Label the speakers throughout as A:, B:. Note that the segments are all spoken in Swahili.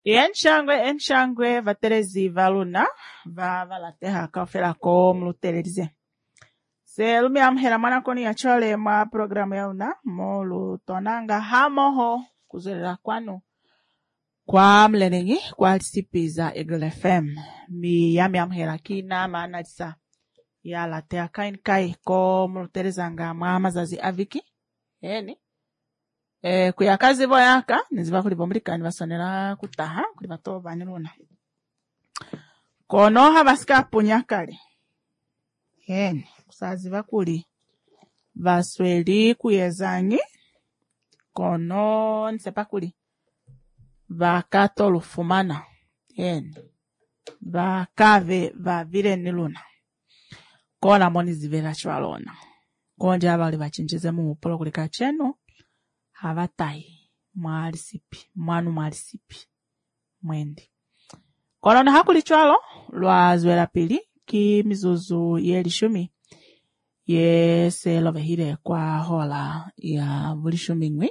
A: Enshangwe vaterezi valuna valateha kaufela ko mlutelerize. Se lumi amhera mwana koni ya chole mwa programu ya una molu tonanga hamoho kuzerera kwanu kwa mlenengi kwa lisipiza Eagle FM mi yami amhera kina maana disa ya latea kain kai ko mlutelezanga mwa mazazi aviki eni kuyakazi boyaka niziba kuli bomulika nibasonera kutaha kuli bato baniruna kono habasika punyakale kusaziba kuli basweli kuyezangi kono nsepa kuli bakato lufumana bakave bavire niluna kona moni zivera chwalona konje abali bachinjize mu polo kulika cheno havatai mwanu mwalisipi mwendi kono hakuli chwalo lwazwela pili ki mizuzu yelishumi yeselovehile kwa hola ya vulishumi ngwi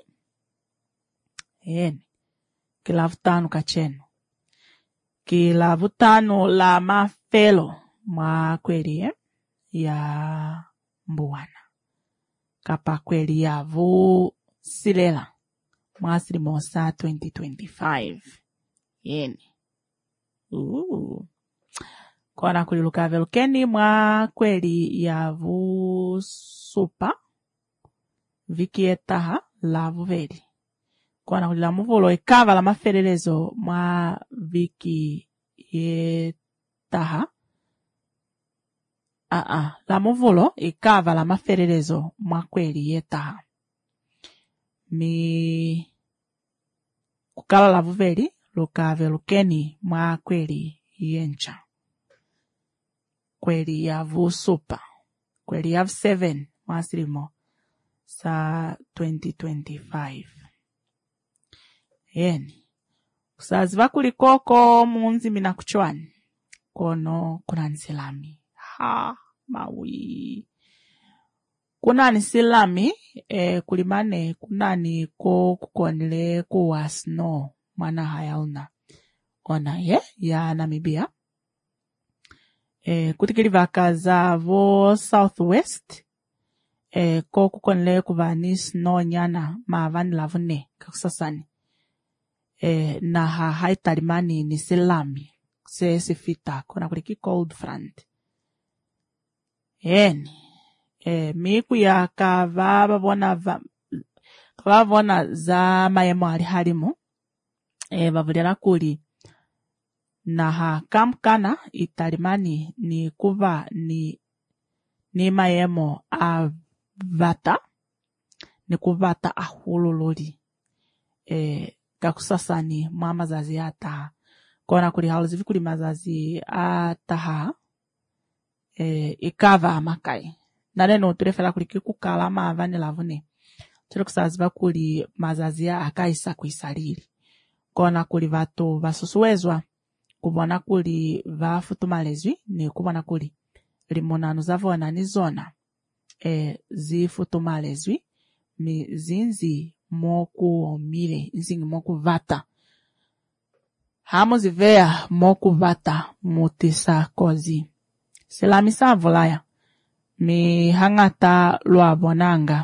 A: kilavutanu kacheno kilavutanu la mafelo mwa kweli ya mbuwana kapa kweli ya silela mwasili mosa 2025 kona kuliluka velukeni mwa kweli ya supa vikietaha la vuveli kona kulila muvulo ikava la maferelezo mwa vikietaha la muvulo ikava la maferelezo mwa kweli yetaha mi kukala la vuveli lukave lukeni mwa kweli yencha kweli ya supa kweli ya 7 mwasilimo sa 2025 kusaziva kulikoko munzi mina kuchwani kono kuna nsilami mawi kuna nisilami kulimane kunani ko kukonile kuwa snow mwana hayauna ona ya Namibia kutikili vakaza vo southwest ko kukonile kuvani snow nyana mavani lavune kakusasani na haitalimani nisilami se sifita kona kuliki cold front miku ya kavavona za mayemo ali halimu bavulera kuli na kamkana italimani ni kuva ni mayemo avata ni kuvata ahulululi kakusasani mwa mazazi ataha kona kuli haluzivi kuli mazazi ataha ikava amakai naleno turefera kuli kukala mavani lavune tuli kusaziva kuli mazazi akaisa kuisalili kona kuli vatu vasusuwezwa kubona kuli vafutumalezwi ni kubona kuli limonanu zavona ni zona zifutumalezwi zinzi moku omile nzingi moku vata hamo zivea moku vata mutisa kozi silamisa vulaya mi hangata lwa bonanga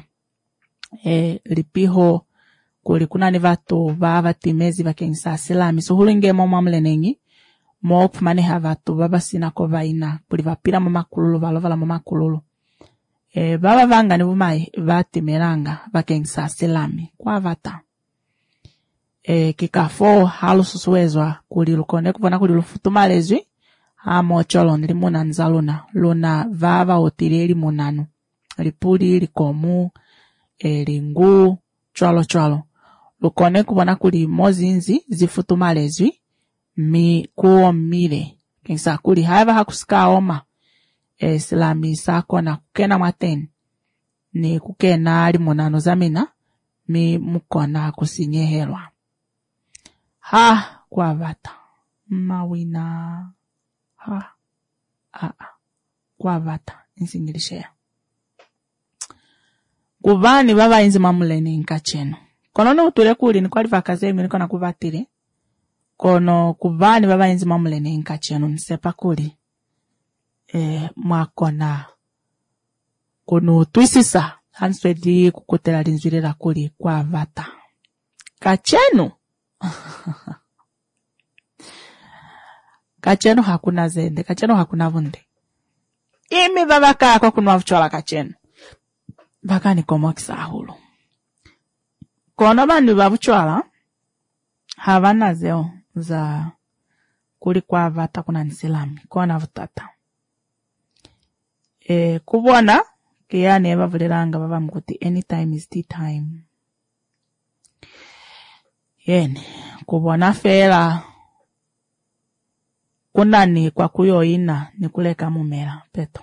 A: lipiho kuli kunani vatu vatimezi vakengisa silami suhulinge mwa mlenengi mo kumaneha vatu babasina ko vaina kuli vapira mu makululu valovala mu makululu baba vanga ni vumai vatimeranga vakengisa silami kwa vata kikafo halu susuwezwa kuli lukone kubona kuli lufutumalezwi amo cholo nilimuna nzaluna luna vava otireli munanu lipuli likomu lingu chwalo lukone kubona kuli mozinzi zifutumalezwi mi kuomile kengisa kuli haiva hakusika oma silami sako na kukena mateni ni kukena limonano zamina mi mukona kusinyehelwa kwa vata mawina kwa vata nsingilishea kuvani baba inzi mamuleni nkacheno konono utule kuli ni kwali vakaze niko na kuvatire kono kubani baba inzi mamulene nkachenu nsepa kuli mwakona kono twisisa hanswedi kukutela linzwirira kuli kwa vata kachenu kachenu hakuna zende, kachenu hakuna vunde. Imi baba kako kunwa vuchola kachenu. Baka ni komo kisahulu. Kono bandu bavuchola, havana zeo za kuli kwa vata kuna nisilami, kona vutata. Kubwana, kiyani eva vuliranga baba mkuti, anytime is tea time. Yeni, kubwana fela, kuna ni kwa kuyoina ni kuleka mumela peto.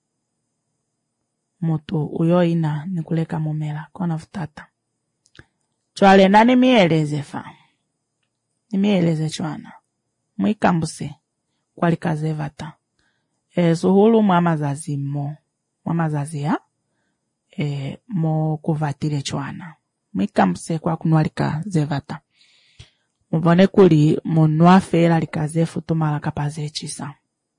A: Mutu uyoina ni kuleka mumela kona vutata. Chwale nani mieleze fa. Ni mieleze chwana. Mwikambuse kwa likaze vata. Suhulu mwamazazi mo. Mwamazazi ya. Mo kuvatire chwana. Mwikambuse kwa kunwalika ze vata. Mubone kuli munwa fela likaze futumala kapaze chisa.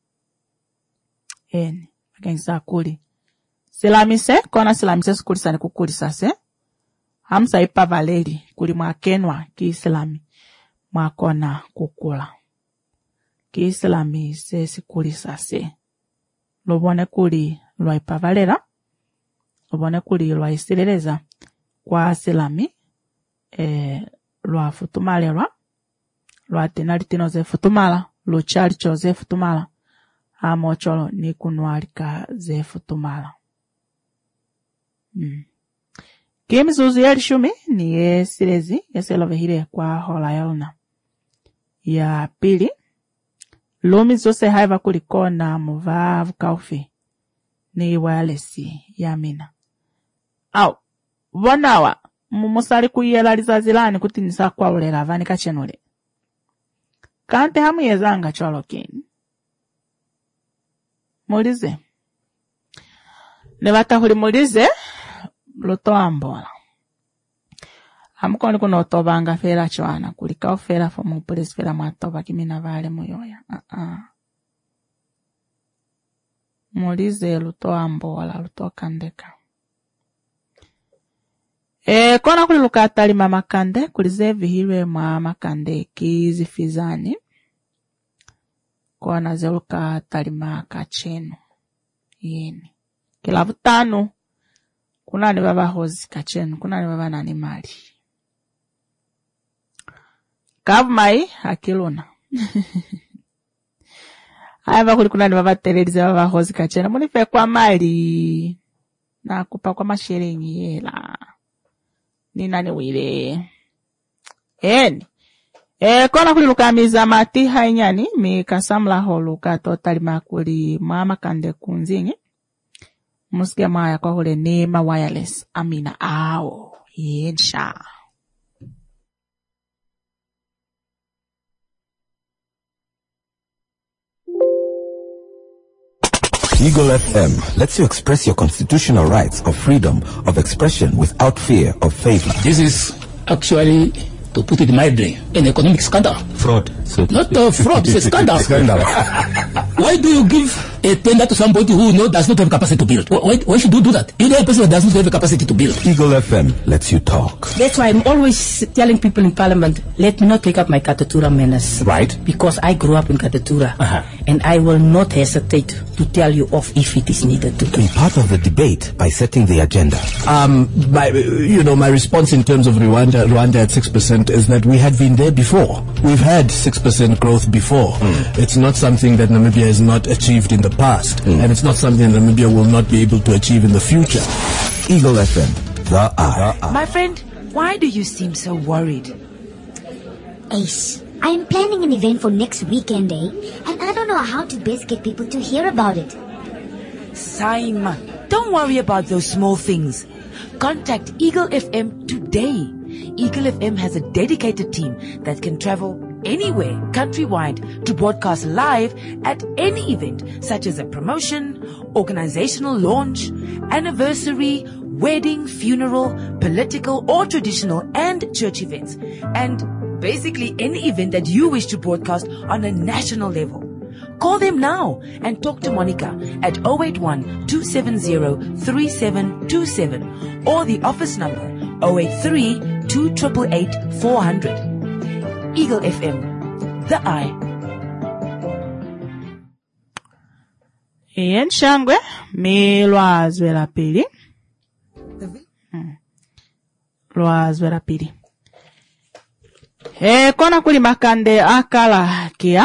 A: Akensa kuli. Silamise, kona silamise sukulisa ni kukulisa se. Hamsa ipa valeri kuli mwakenwa ki islami. Mwakona kukula. Ki islami se sikulisa se. Lubone kuli lwa ipa valera. Lubone kuli lwa isileleza. Kwa silami. Lwa futumalelwa. Lwa tenalitino ze futumala. Luchali cho ze futumala. Amocholo ni kunwalika ze futumala. Kimizuzu ya lishumi ni ye silezi ya selovehile kwa hola yaluna. Ya pili. Lumi zose haiva kulikona muvavu kaufi. Ni wirelessi ya mina. Au. Wanawa. Mumusali kuyelaliza zilani kutinisa kwa ulela vani kachenule. Kante hamu yezanga cholo kini. Mulize. Nevata huli mulize. Luto ambola. Hamukoni kuno otobanga fera chwana. Kulika ofera fomu polisi fera matoba kimina vale muyoya. Mulize luto ambola. Luto kandeka. Kona kuli lukatali mama kande. Kulize vihirwe mama kande kizi fizani. Kona ze lukatali maka chenu. Yeni. Kila vutanu. Kuna ni baba hozi kachenu. Kuna ni baba nani mali. Kavumai hakiluna. Haiva kuli kuna ni baba telelize baba hozi kachenu. Munife kwa mali. Na kupa kwa mashiringi yela. Ni nani wile. Kona kuli lukamiza mati hainyani. Mikasamla holu katotali makuli mama kande kunzingi. Musike maya kwa hule nema wireless. Amina ao. Yensha.
B: Eagle FM lets you express your constitutional rights of freedom of expression without fear of favor.
C: This is actually, to put it mildly, an economic scandal.
B: Fraud.
C: Not fraud, it's a scandal. Why do you give a tender to somebody who does not have capacity to build? Why should you do that? You know a person who does not have the capacity to build.
B: Eagle FM lets you talk.
D: That's why I'm always telling people in Parliament, let me not take up my Katatura manners.
B: Right.
D: Because I grew up in Katatura. And I will not hesitate to tell you off if it is needed to.
B: Be part of the debate by setting the agenda.
E: My response in terms of Rwanda at 6% is that we had been there before. We've had 6% growth before. It's not something that Namibia has not achieved in the past. And it's not something that Namibia will not be able to achieve in the future.
B: Eagle FM, the eye.
F: My friend, why do you seem so worried?
G: Ace, I am planning an event for next weekend, and I don't know how to best get people to hear about it.
F: Saima, don't worry about those small things. Contact Eagle FM today. Eagle FM has a dedicated team that can travel anywhere countrywide to broadcast live at any event, such as a promotion, organizational launch, anniversary, wedding, funeral, political or traditional and church events. And basically any event that you wish to broadcast on a national level. Call them now and talk to Monica at 081-270-3727 or the office number 083-288-400. Eagle FM, the eye.
A: Ian Shangwe, Lwazwe la pili. Lwazwe la pili. Kona kuli makande akala kia.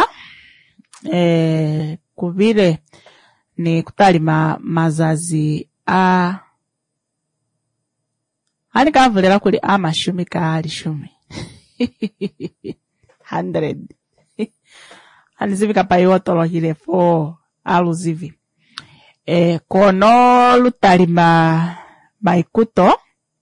A: Kubile ni kutalima mazazi ani kavulera kuli amashumi kali shumi 100 anizivika payotolo hile 4 aluzivi kono lutalima maikuto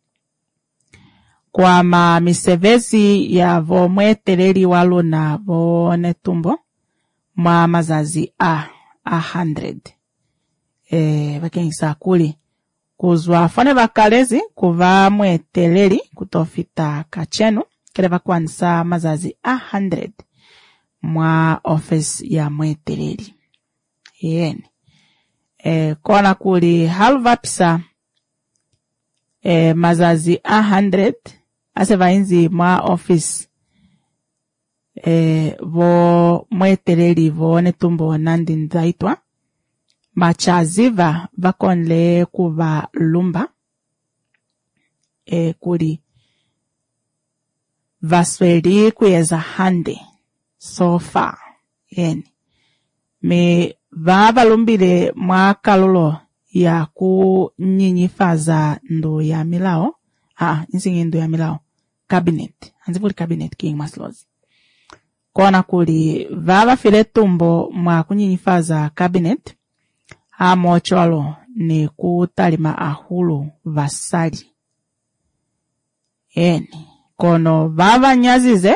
A: kwa misevezi ya vomweteleli waluna vone tumbo mwa mazazi 100 vakengisa kuli kuzwa fane vakalezi kuva mweteleli kutofita kachenu kele vakwanisa mazazi 100 mwa office ya mweteleli yeni kona kuli halvapisa mazazi 100 ase vainzi mwa office vo mweteleli vo netumbo nandi ndaitwa machaziva vakonle kuva lumba kuli vasweli kuyeza hande so far yeni me valumbile mwa kalolo ya kunyinyifaza ndo ya milao nsingi ndo ya milao cabinet anzivuli cabinet king maslozi kona kuli file tumbo mwa kunyinyifaza cabinet mocholo ni kutalima ahulu vasali eni kono nyazize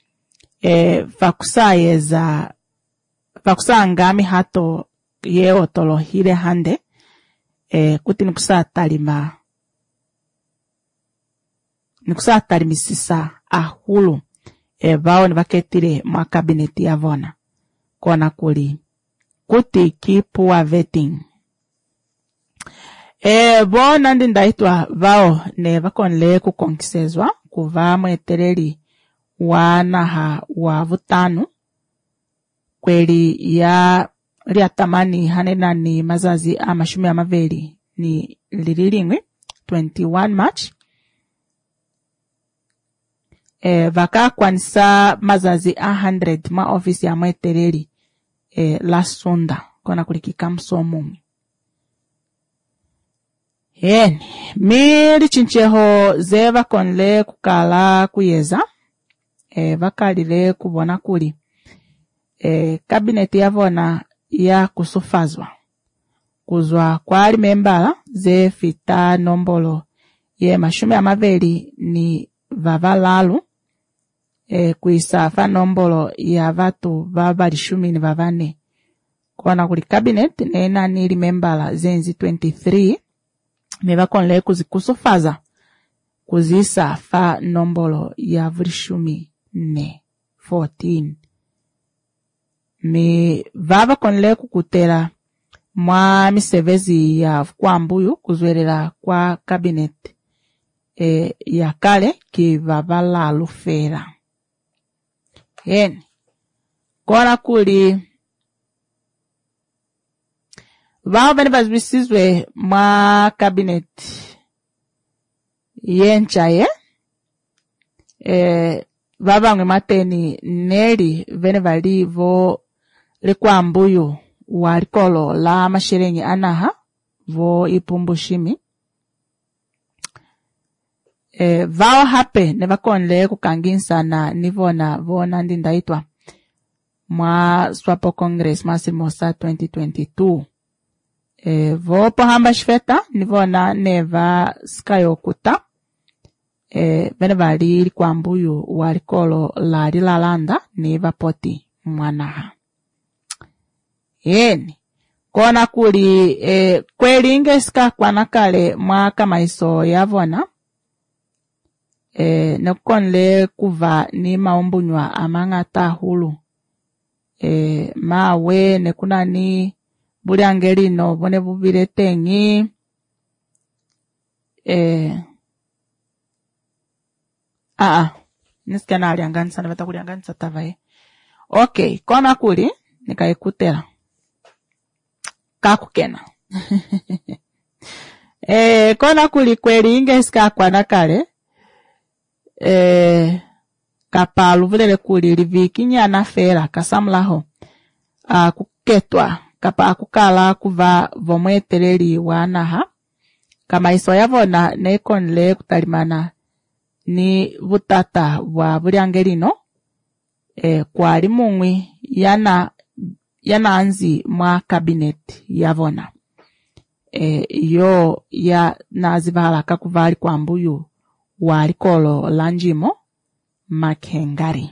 A: fakusangami hato yeotolo hile hande kuti nikusatalimisisa ahulu vao ni vaketile mwa kabineti ya vona kona kuli kuti kipua vetting bona ndi ndaitwa vao ne vakonle kukonkisezwa kuva mweteleli wanaha wa vutanu kweli ya liatamani hanena ni mazazi amashumi amaveli ni lililimwi 21 March vakakwanisa mazazi 100 ma office ya mweteleli la sonda kona kulikika msomumi yeni mili chincheho ze vakonle kukala kuyeza vakalile kubona kuli kabineti yavona ya kusufazwa kuzwa kwali membala ze fita nombolo ye mashumi amaveli ni vavalalu kuisafa nombolo ya vatu vabalishumi ni vavane kona kuli cabinet nena nili membala zenzi 23 mevakonle kuzikusufaza kuzisafa nombolo ya vulishumi ne 14 me vava konle kukutela mwa misevezi ya kwambuyu kuzwelela kwa cabinet ya kale ki vavala lufera yeni kona kuli vao bene bazwisizwe mwa cabinet yenchaye vavangwe mateni neli vene valivo likwambuyu walikolo la mashirengi anaha vo ipumbushimi vao hape ne vakonle kukanginsana nivona vona ndi ndaitwa mwa swapo congress masimosa 2022 vopo hamba shfeta nivona neva skayokuta vene vali likwambuyu walikolo la lilalanda ni vapoti mwanaha yeni kona kuli kweli ingeska kwanakale mwa kamaiso yavona nekonle kuva ni maumbunywa amangata hulu mawe nekuna ni buli angelino bone bubire tengi nisikana alianganisa na batakulianganisa tavae. Okay, kona kuli nikaikutela kakukena kona kuli kweli ingesika kwana kale kapalu vulele kuli livikinya na fera kasamlaho kuketwa kapa akukala kuva vomweteleli wanaha kama iso yavona nekonle kutalimana ni vutata wa vuliangelino kwali mungwi yana anzi mwa cabinet yavona yo ya nazivala kakuvali kwa mbuyu walikolo lanjimo makhengari.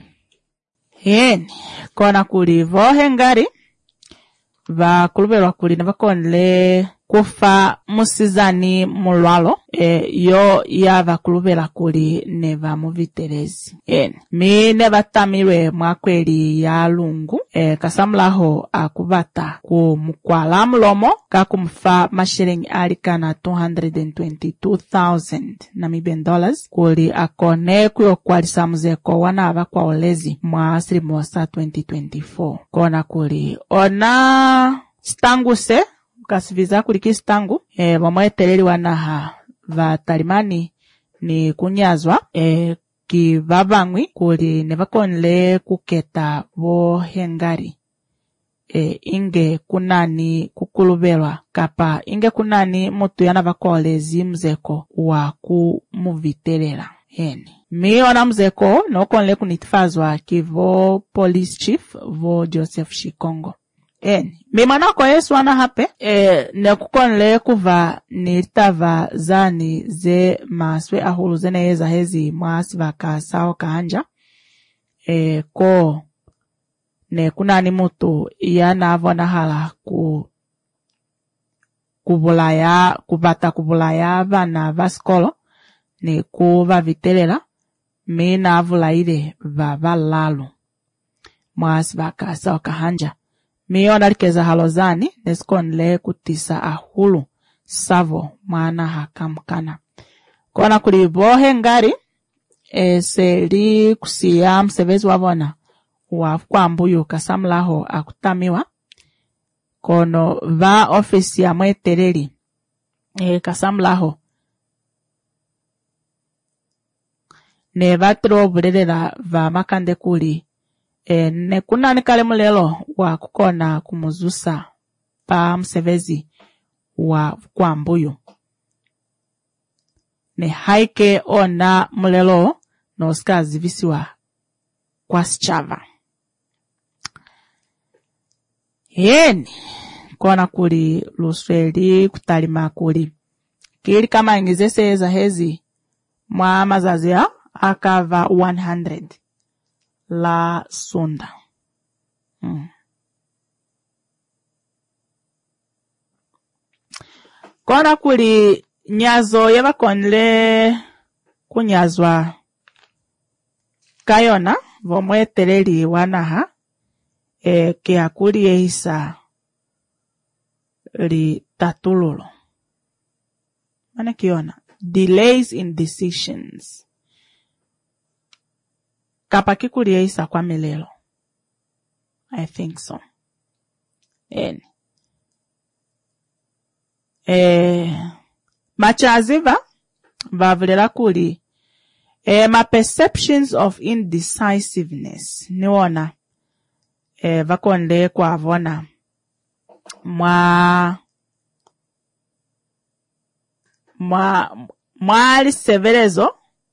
A: Kona kuli vohengari vakulubelwa kuli navakonle kufa musizani mulwalo yo ya vakulubela kuli neva muvitelezi. Mine vatamilwe mwakweli ya lungu kasamlaho akubata ku mukwala mulomo kakumfa mashilingi alikana $222,000 Namibian dollars kuli akone kuyokwalisa muzeko wanava kwa olezi mwa sirimosa 2024. Kona kuli ona stanguse kasiviza kuliki stangu vamweteleli wanaha vatalimani ni kunyazwa kivavangwi kuli nevakonle kuketa vohengari inge kunani kukulubelwa kapa inge kunani mutu yana vakolezi mzeko wa kumuvitelela. Miona mzeko nokonle kunitifazwa kivo police chief vo Joseph Shikongo. Mimana kwa Yesu wana hape nekukonle kuva nitava zani ze maswe ahulu zene yeza hezi mwasi vaka sao kahanja ko nekunani mutu yana avona hala kubulaya vana vaskolo ne kuva vitelela mina avulaile vavalalu mwasi vaka sao kahanja. Miona likeza halozani neskonle kutisa ahulu savo mwana hakamkana. Kona kulibohe ngari seli kusiya msevezi wavona kwa mbuyu kasamlaho akutamiwa kono va ofisi ya mweteleli kasamlaho ne vatro bulelela va makande kuli nekuna nikale mulelo wa kukona kumuzusa pa msevezi wa kwa mbuyu ne haike ona mulelo no skazi visiwa kwa Sichava. Kona kuli lusweli kutalima kuli kili kama ingizese za hezi mwa mazazi ya akava 100 la sunda. Kona kuli nyazo yavakonle kunyazwa kayona vomweteleli wanaha kia kuli yeisa li tatululo. Mane kiona delays in decisions kapaki kuli yeisa kwa melelo. I think so. Machaziva vavulela kuli ma perceptions of indecisiveness niona vakonde kwa vona mwali sevelezo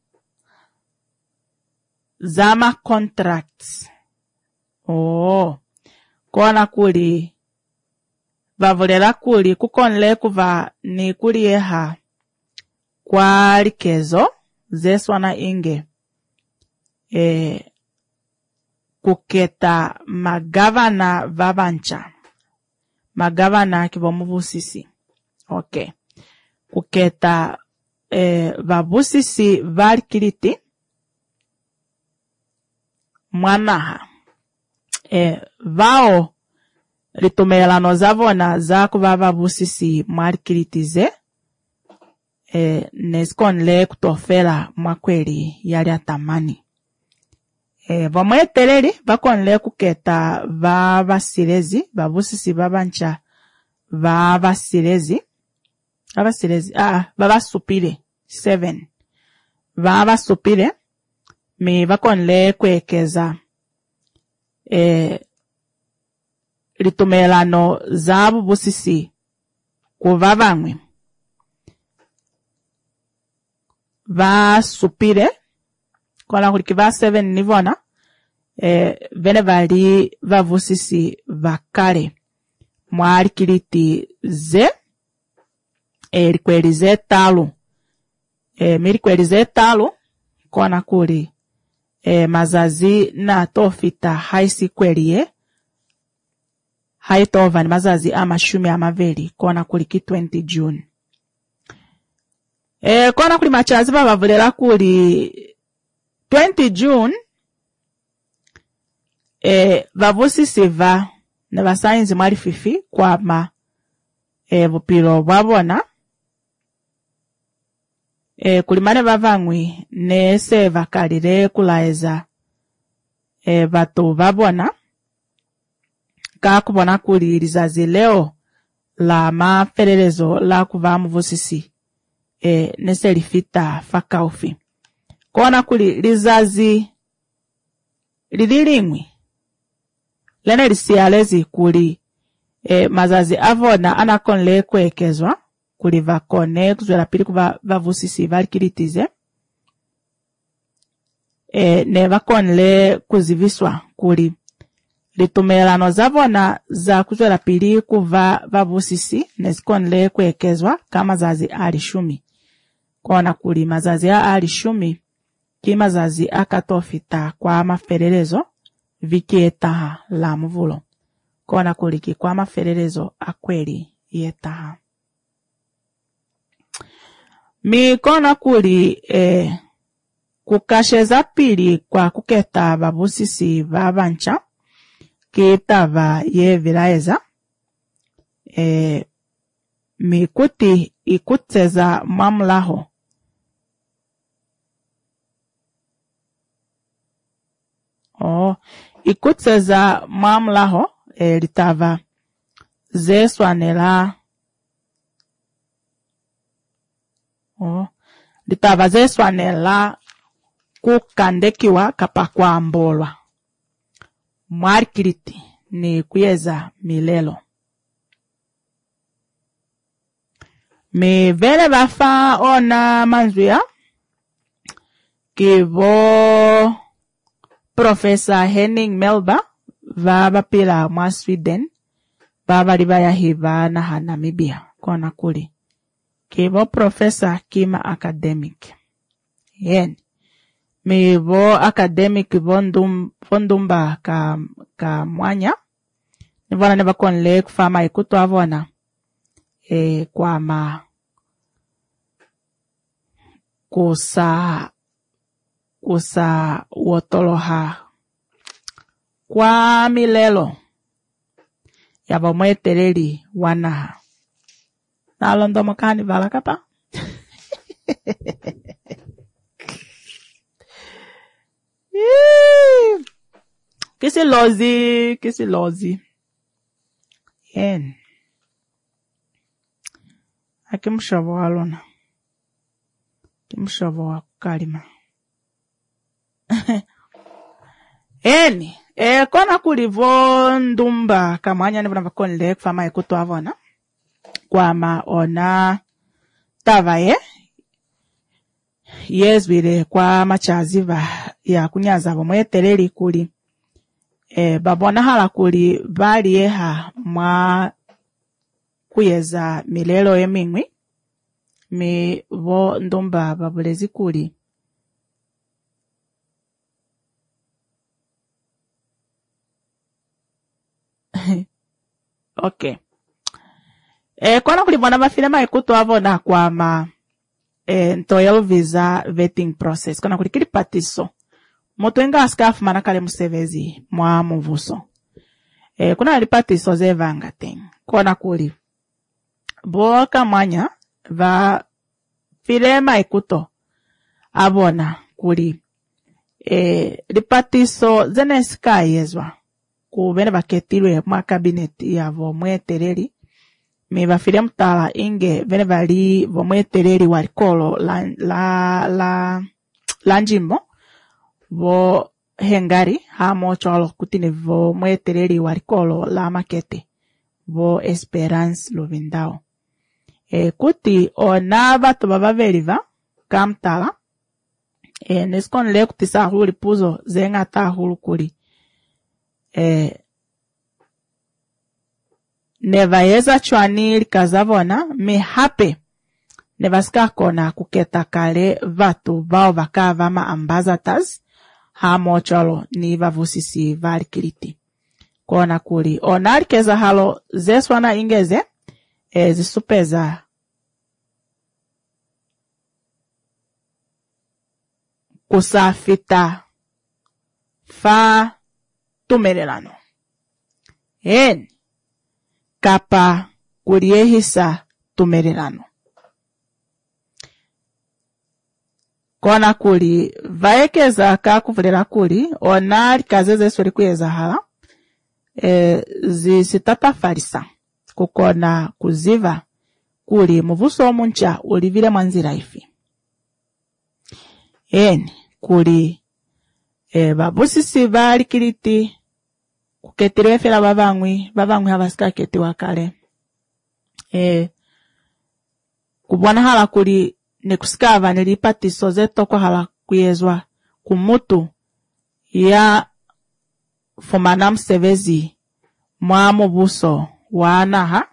A: zama contracts. Kona kuli vavulela kuli kukonle kuva ni kuli yeha kwa likezo zeswana inge kuketa magavana vavancha magavana kivomuvusisi. Okay, kuketa vabusisi valikiliti mwanaha vao litumelano zavona zakuvava busisi mwarikiritize nesikonle kutofela mwakweli yali atamani vamweteleli vakonle kuketa vavasilezi vabusisi vabancha vavasilezi vavasupile 7 vavasupile mi vakonle kwekeza litumelano zabu busisi kuva vamwe vasupile kona kuliki va 7 nivona vene vali vavusisi vakale mwalikiliti ze likwelize talu milikwelize talu kona kuli mazazi na tofita haisi kweliye haitova ni mazazi amashumi amaveli kona kuliki 20 June kona kuli machazi vavavulela kuli 20 June vavusisi va ne vasainzi mwali fifi kwama vupilo bwabona kulimane vavangwi nese vakalile kulaeza vatu babona kakubona kuli lizazi leo la mafelelezo la kuva muvusisi nese lifita fakaufi kona kuli lizazi lililimwi lene lisialezi kuli mazazi avona anakonle kwekezwa kuli vakone kuzwela pili kuva vavusisi valikilitize ne vakonle kuziviswa kuli litumelano zavona za kuzwela pili kuva vavusisi nesikonle kwekezwa kama mazazi alishumi kona kuli mazazi alishumi ki mazazi akatofita kwa mafelelezo vikietaha la muvulo kona kuliki kwa mafelelezo akweli yetaha mi kona kuli kukasheza pili kwa kuketa babusisi vabancha kitava ye vilaeza mi kuti ikutseza mamlaho ikutseza mamlaho litava zeswanela litava zeswanela kukandekiwa kapakwambolwa mwarikiliti ni kuyeza milelo mi vele vafa ona manzuya kivo Professor Henning Melba vava pila mwa Sweden vava libaya hiva na Namibia kona kuli kivo professor kima academic yen mivo academic vondumba ka mwanya nivona neva konle kufama ikutu avona kwama kusa wotoloha kwa milelo yaba mweteleli wanaha nalondo makani vala kapa kisi lozi yen akimshovo walona kimshovo wa kukalima eni kona kulivo ndumba kamanya nivona vakonle kufama ikutu avona kwama ona tavaye yezwile kwa machaziva ya kunyaza vomweteleli kuli babona hala kuli valiyeha mwa kuyeza milelo emingwi mi vo ndumba babulezi kuli okay kona kulibona vafilema ikutu avona kwama ntoyelo visa vetting process kona kulikili patiso Mutwenga askafu manakale musevezi mwa muvuso. Kuna lipatiso zevanga ting. Kona kuli. Boka mwanya va filema ikuto. Abona kuli. Lipatiso zene sika yezwa. Kubene baketilwe mwa kabineti ya vomwe tereri. Mi vafile mtala inge vene vali vomwe tereri walikolo la njimbo. Vo hengari hamo cholo kutine vo mwetereri walikolo la makete vo Esperance Luvindao. Kuti ona batu babaveliva kamtala neskon le kutisa huli puzo zenga ta hulu kuli neva yeza chwani likazavona me hape nevaska kona kuketa kale vatu vao vakava ma ambassadors hamo cholo ni vavusisi valikiliti. Kona kuli onalikeza halo zeswana ingeze zisupeza kusafita fa tumelelano. Kapa kuliehisa tumelelano. Kona kuli vaekeza kakuvulera kuli ona likazeze swali kuyeza hala zisitata farisa kukona kuziva kuli muvuso omuncha ulivile mwanzira ifi. Kuli babusisi valikiliti kuketile fela bavangwi habasika keti wakale. Kubwana hala kuli nekusikava nilipatiso zeto kwa hala kuyezwa kumutu ya fumana msevezi mwa mubuso wanaha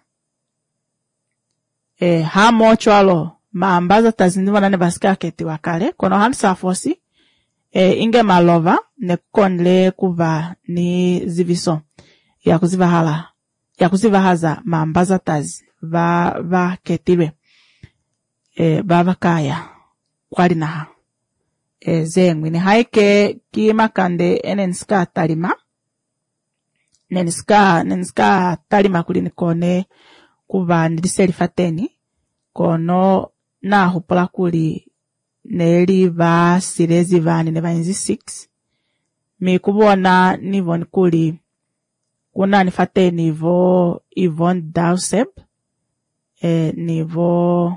A: hamo chwalo maambaza tazindiwa ne basika keti wakale kono hansa fosi inge malova nekonle kuva ni ziviso ya kuziva haza maambaza tazi va ketiwe baba kaya kwali naha zengwi ni haike kima kande enenska talima nenska talima kuli nikone kuva niliselifateni kono na hupula kuli neli va sirezi vani ne vainzi 6 mi kubona nivon kuli kuna nifateni vo Yvonne Dauseb nivo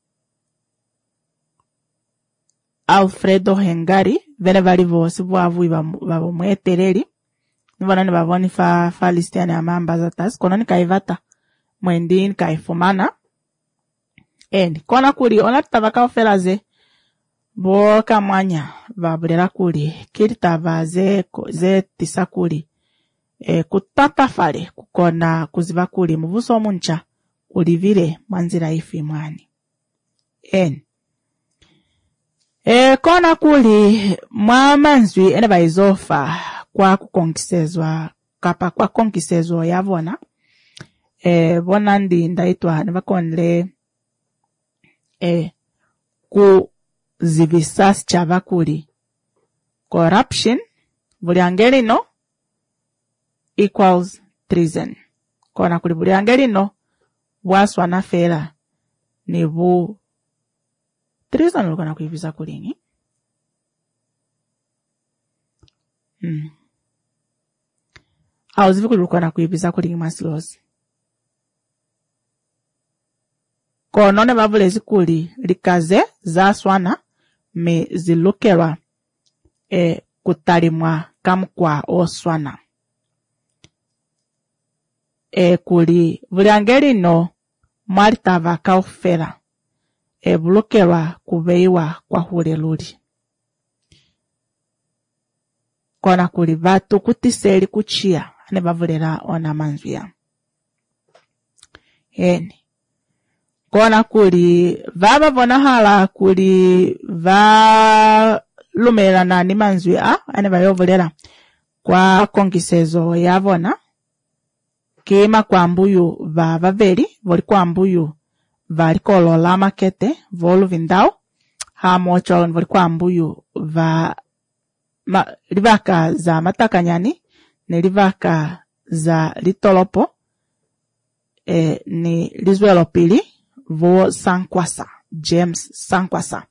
A: Alfredo Hengari vene vali vosi vuavu vavo mwetereri nivona ni vavoni fa listiane amamba zatas kono ni kaivata mwendi ni kaifumana kona kuli onatavaka ofelaze boka mwanya vabulera kuli kilitava ze tisa kuli kutata fale kukona kuziva kuli muvuso omuncha ulivile mwanzira ifi mwani. Kona kuli mwamanzwi ene baizofa kwa kukonkisezwa kapa kwa konkisezwa yavona bona ndi ndaitwa nebakonle ku zivisasi chava kuli corruption bulyangelino equals treason. Kona kuli bulyangelino bwaswa na fera nibu treason lukona kuivisa kulingi. Auzivi kulukona kuivisa kulingi masilozi. Konone vavulezi kuli likaze za swana me zilukelwa kutalimwa kamukwa oswana. Kuli vulyangelino mwalitava kaufera bulukelwa kuveiwa kwa huleluli. Kona kuli vatu kutiseli kuchia ane vavulera ona manzuya. Kona kuli vava vona hala kuli va lumela na ni manzuya ane vayovulera kwa kongisezo yavona kima kwa mbuyu vava veli voli kwa mbuyu valikolo la makete volu vindao hamo cholo voli kwa mbuyu livaka za Matakanyani ne livaka za Litolopo ni Lizwelo pili vo Sankwasa James Sankwasa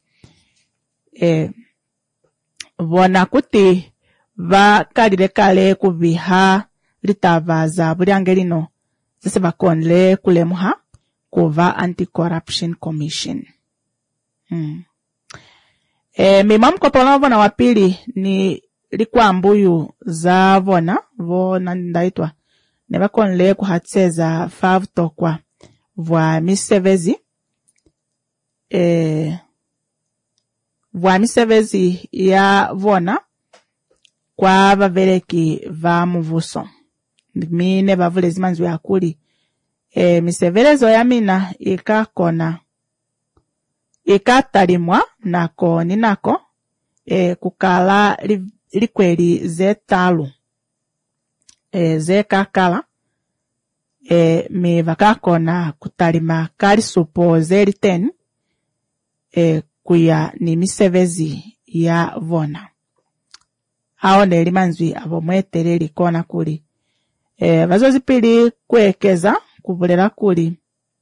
A: vona kuti vakalile kale kuviha litava za bulyangelino zese vakonle kulemuha kuva Anti-Corruption Commission. Mima mkopolo vona wapili ni likwa mbuyu za vona ndaitwa ne vakonle kuhatseza favutokwa vwa misevezi vwa misevezi ya vona kwa vaveleki va muvuso mine vavulezi manzu ya kuli misevelezo ya mina ikatalimwa nako ninako kukala likweli zetalu zekakala mi vakakona kutalima kali supo zeli 10 kuya ni misevezi ya vona aone limanzwi abo mwetereri kona kuli vazozipili kuekeza kuvulela kuli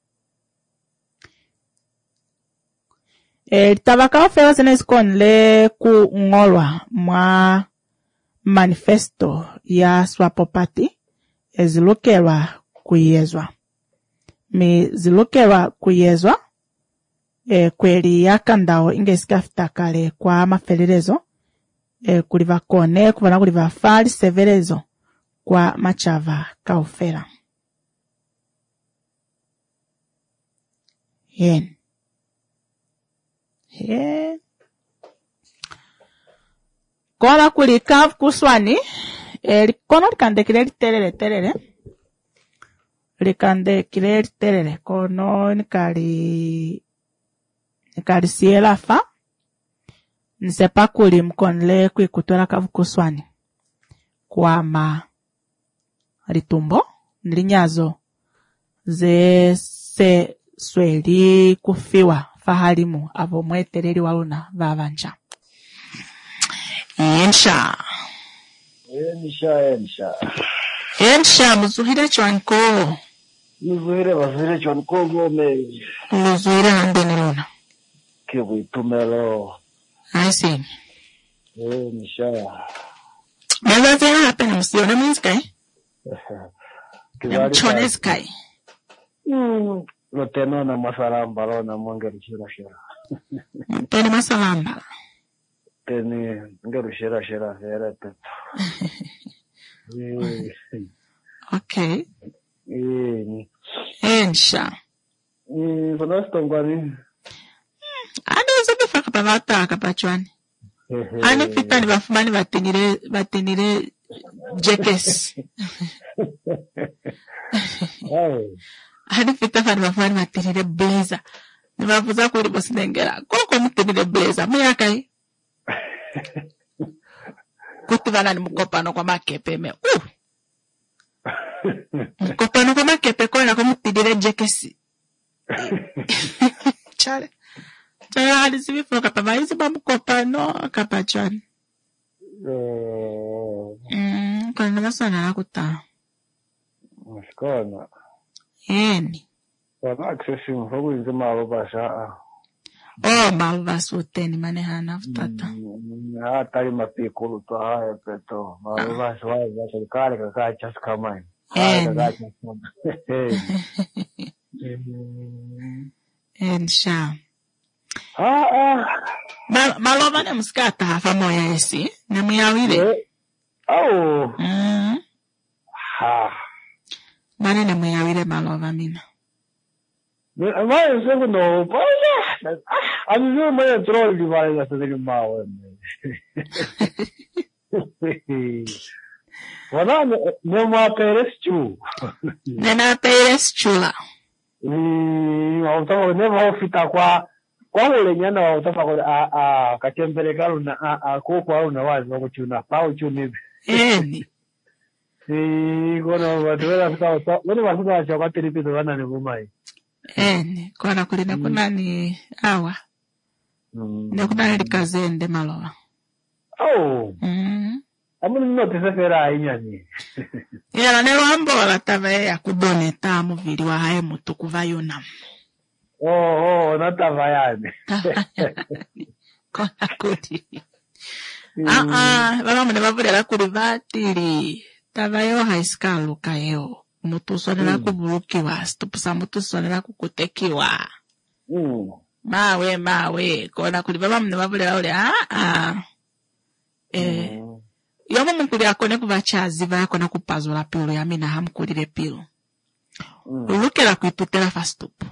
A: litavaka ofela zene zikonle kung'olwa mwa manifesto ya Swapo Party zilukelwa kuyezwa zilukelwa kuyezwa kweli yakandao ingesikafita kale kwa mafelelezo kuliva kone kuvana kuliva fali sevelezo kwa machava kaofela yen kona kuli kavu kuswani kono likandekile literere kono nikali sielafa nisepa kuli mkonle kuikutola kavu kuswani kwama litumbo nilinyazo zese sweli kufiwa fahalimu abo mwetereri waluna vavanja Ensha muzuhire chwanko
H: gome
A: muzuhire handenelona
H: kibuitumelo
A: I see
H: Ensha
A: Meza zena hapena msiona minskai Mchoneskai
H: Lotenona masalamba lona mwangeri shira
A: Teni masalamba
H: Teni ngeru shira verete
A: Okay Ensha
H: Konasto ngwani
A: Ano zobe faka pavata kapachwani Ano fitani vafumani vatenire jekes Ano fita fani vafumani vatenire blazer Nivafuza kuri bosinengera Koko mutenire blazer Muyakai Kutivana ni mukopano kwa makepe me Mukopano kwa makepe kona kumutenire jekes Chale hadi vipo kapa hizi mukopano kapachwani Kwa nina sana nakuta
H: Mashkona
A: Eni
H: Wana accessi mfogu nzima ababasha
A: malvas uteni manehana futata
H: Hatari mapikulu to haya peto Malvas waza serikali kakacha sikamai
A: Ensha Malova ne muskata hafa moya esi na muyawile Mane ne muyawile malova mina
H: Maya segundo Amigo maya troll di vale la sede mawe Wana ne ma pereschu
A: Nena pereschula
H: Auto ne va ofita kwa ule nyana utapa kwa kachembelekalo na koko au na wazi wako chuna pao chuni
A: Eni
H: kono watuwela fita wani wasuka wa chakati ripido wana ni gumai
A: Eni kona kulina kuna ni awa ne kuna ni kazende malova
H: Oh. Amuni notice fera inyani.
A: Era ne wambola tave ya kudoneta muviri wa haye mutuku vayona.
H: Oh, natava yani.
A: Kona kuri. Baba mune bavurera kuri vatiri. Tavayo haiskalu kayo. Mutusonera kuburukiwa. Stupusa mutusonera kukutekiwa. Mawe. Kona kuri baba mune bavurera ule. Yomo mukuri akone kuvachazi vakona kupazura pilo ya mina hamkulire pilo. Ulukera kuitutela fastupu.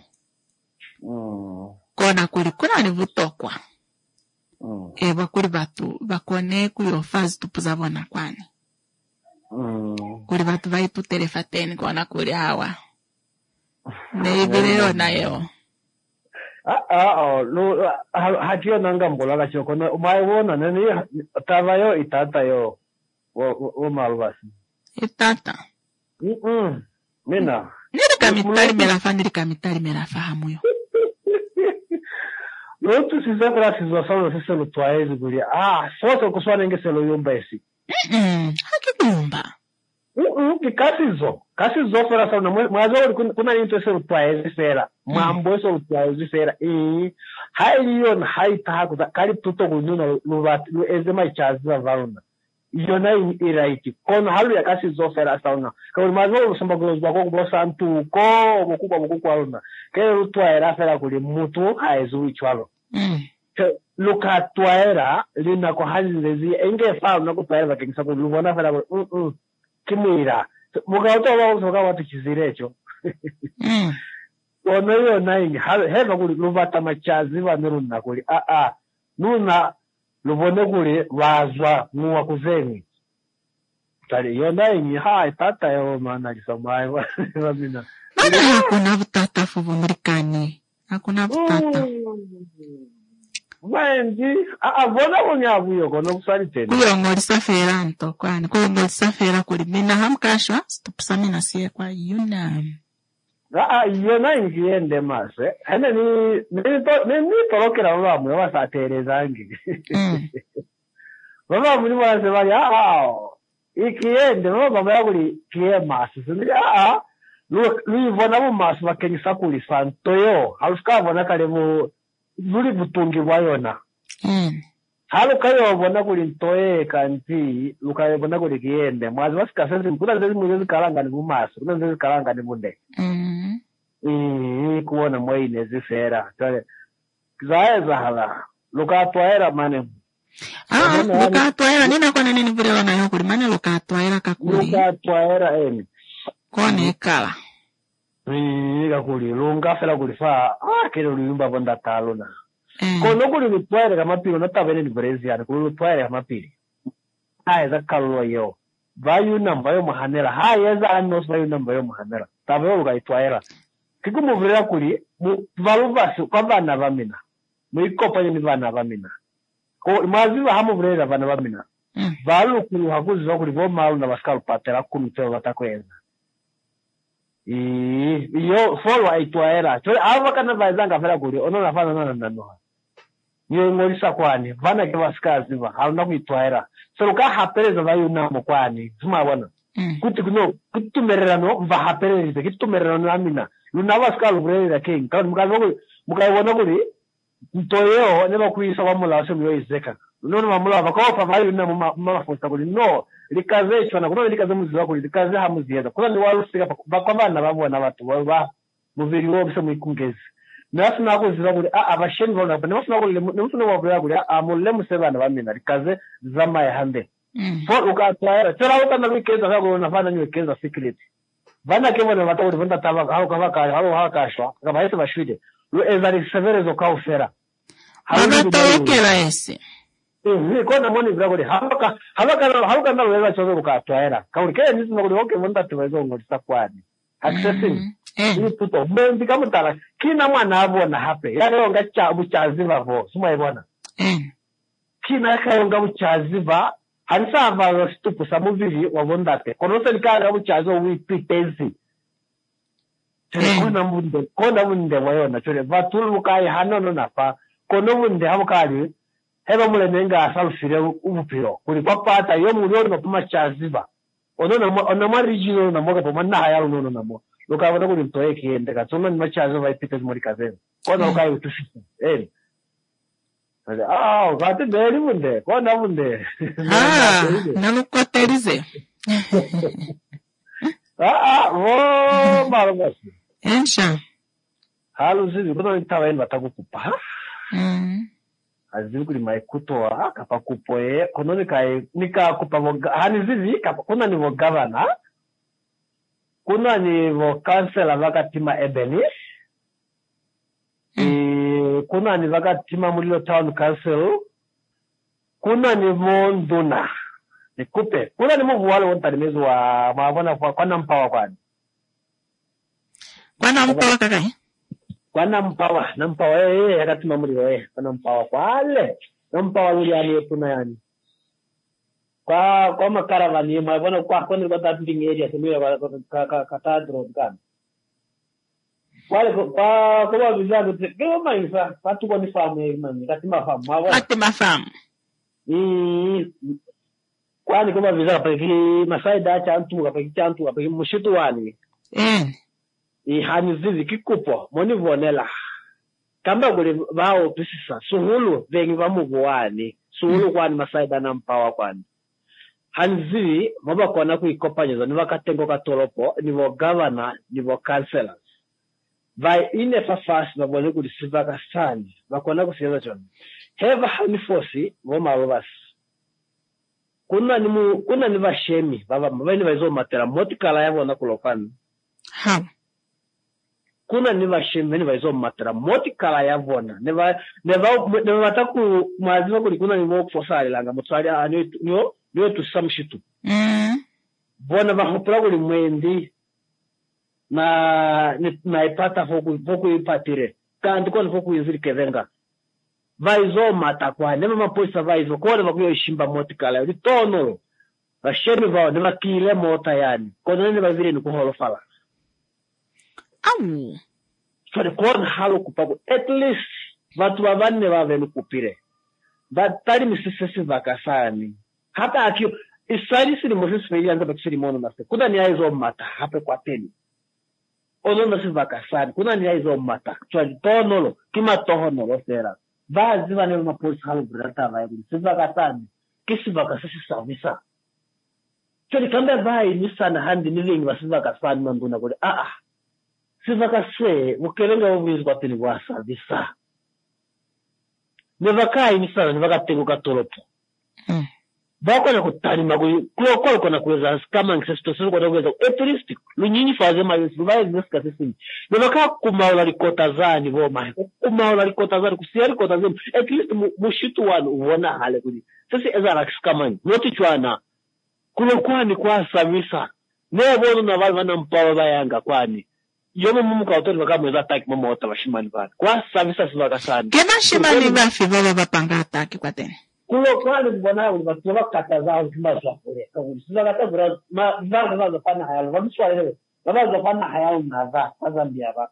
A: Kona kuri kuna ni vutokwa. Bakuri batu bakone kuyofazi tupu zabona kwani. Kuri batu vaitutele fateni kona kuri hawa. Neibireo na yo.
H: Hachio nanga mbola kachio kono umaiwona nani tavayo itata yo o malvasi
A: itata
H: mina
A: nirika mitali melafa hamuyo
H: Lotu sizabra sizosalo siselo twaezi guri soso kuswana ngeselo yumba esi
A: hakibumba
H: kasizo fera sauna mwazo kuna into selo twaezi fera mambo selo twaezi fera hailion haita hakuta kali tuto kununa lubati ezema chazi varuna yona iraiti kono halu ya kasizo fera sauna kwa mwazo usamba kuloza kwa kubosa ntuko mukubwa aluna kele lutwaera fera kuli mutu haezu ichwalo luka twaera lina ko halilezi enge fa na ko twaera kingisa ko lubona fera kimira mugato wa soka watu kizirecho ono yo nai heva kuli lubata machazi vanuruna kuli nuna lubone kuli wazwa nuwa kuzeni tali yo nai tata yo mana kisamai wamina
A: hakuna vutata fuvu mrikani hakuna vutata
H: Wengi, bona bonyabu yo kono kusali tena.
A: Kuyongolisa fera nto kwani kuyongolisa fera kuli mina hamkashwa stupsamina sie kwa yuna.
H: Yona ingiende mase. Hene ni torokera bamu basatereza ngi. Baba muri base bari ikiende baba yakuri kie mase. Luivona mu mase bakenyisa kuli santo yo. Haruskabona kalebu Zuri butungi wayona. Halu kayo bona kuli ntoe kanti, lukayo bona kuli kiende. Mwazi wasika sensi kuna zezi mwezi karanga ni mumaso, kuna zezi karanga ni munde. Kuona mwaine zifera. Zaeza hala. Lukatwaera mane.
A: Lukatwaera nina kone nini vile wana yokuri mane lukatwaera kakuri.
H: Lukatwaera eni.
A: Kone kala.
H: Kakuri lunga fela kuri fa kero luyumba bonda talona kono kuri lutwaere kama piro natabene ni brezia kuri lutwaere kama piri za kalwa yo vayu namba yo muhanera za anos vayu namba yo muhanera tabe yo gaitwaera kikumuvira kuri valuvasi kwa bana bamina muikopa ni bana bamina ko maziva hamuvira bana bamina valu kuri hakuzi kuri vo malu na baskalu patera kumteo batakweza yo follow aitwaera chole ava kana vaizanga fera kuri ono nafana nanoha niyo ngolisa kwani vana ke vaskazi va hauna kuitwaera so ka hapereza vayu namo kwani zuma bona kuti kuno kutumererano va hapereza kitumererano amina luna vaskalu brera king kan mukabona kuri ntoyo ne bakuisa bamula semyo izeka nono mamula vakofa vayu namo mafusta kuri no likazeshwa na kuna likaze muzi wako likaze hamuzieza kuna ni walusika kwa bana babona watu ba muviri wo bise mwikungezi nasu nako ziza kuri abasheni bona nasu nako nasu nako kuri amulle musebana bamina likaze zama ya hande for ukatwaera tera utana wikeza zako nafanya niwekeza secret bana kebona watu bonda taba hao hakashwa kama hese bashwide lo ezali severezo kaufera
A: Habatokera ese
H: kona moni bragori habaka na weza chozo ukatwaera kauri kaya nisi ngori oke monda tuwezo ngorisa kwani accessing ni puto mbendi kamutala kina mwana abona hape yale ngacha buchaziva vo suma ibona kina kayonga buchaziva hansava lo stupu samuviri wabondate konose likanga buchazo wipitensi kona munde wayona chole vatulu kai hanono nafa kono munde habukali heba mule nenga asalfire ubupiro kuli kwa pata yo mulori mapuma chaziba ona marijino na moga poma na haya no namo lokavona kuli mtoe kiende katsona ni machaziba ipite muri kazeni kona ukai utushisa vate beri munde kona munde
A: nanukoterize
H: marabasi
A: ensha
H: halu zizi kuna nitawaeni watakukupa azili kuli maikutoa kapa kupoe kono nika kupa hani zizi kapa kuna ni vo governor kuna ni vo councilor vakatima Ebony kuna ni vakatima Mulilo Town Council kuna ni vo nduna nikupe kuna ni muvu wale wontalimezu wa mawabona kwa nampawa kwani
A: kwa nampawa kakai
H: nampawa yakatima Mulilo nampawa kwale nampawa luli yani kuna yani kwa makaravani mawabona kwa ni kwa tapping area semira kwa katadro kan wale kwa vizago kama maisa watu kwa ni famu imani katima famu kwani kama vizago peki masaida chantu kapeki mushitu wani hani zizi kikupo moni vonela kamba kule vao pisisa suhulu vengi vamuvuani suhulu kwani masaida na mpawa kwani hani zizi maba kona kuikopanyeza ni vakatengo katoropo ni vo governor ni vo councillors vai ine fafasi vabone kuli sivaka sani vakona kusiyeza choni heva hani fosi vo marobasi kuna ni vashemi vavani vaizo matera motikala yavo na kulokani kuna ni vashemi vaizo matera motikala yavona neva wataku mazima kuli kuna ni vo kufosali langa mutsali niyo tusamshitu bona vahopura kuli mwendi na ipata foku ipatire kandi kona foku izili kevenga vaizo mata kwa nema mapoisa vaizo kona vakuyo ishimba motikala yodi tonolo vashemi vao nema kile mota yani kona nene vavire ni kuholofala so kona halo kupaku at least vatu vavane vavenu kupire vatali misisesi vakasani hata akio isari sili mosisi feili anza bakisiri mono nase kuna ni aizo mata hape kwa teni ono nasi vakasani kuna ni aizo mata chwali tonolo kima tohonolo sera vazi vane mapolisi halo brata vairi sivakasani kisi vakasisi savisa chwali kamba vai nisana handi nilingi vasivakasani manduna kule sivakase ukelenga uvizi kwa teni kwa savisa nivakai nisana nivakatengo katolopo bako na kutani magui kulo kona kuweza kama ngisesto sio kwa kuweza etristic lunyinyi faze mayo vai ziska sisi nivaka kumaula likota zani voma kumaula likota zani kusiyari kota zani at least mushitu wanu uona hale kuli sisi ezara kiskamani noti chwana kulo kwani kwa savisa nebo na vale vana mpawa bayanga kwani yomo mumuka autori vakamweza ataki mama wata vashimani vana kwa savisa sivaka sana
A: kena shimani vafi vava vapanga ataki kwa tene
H: kulo kwani mbona watu wakataza ukimaza kule kama sivakatazura vaza pana haya vamswale vaza pana haya unaza Zambia ba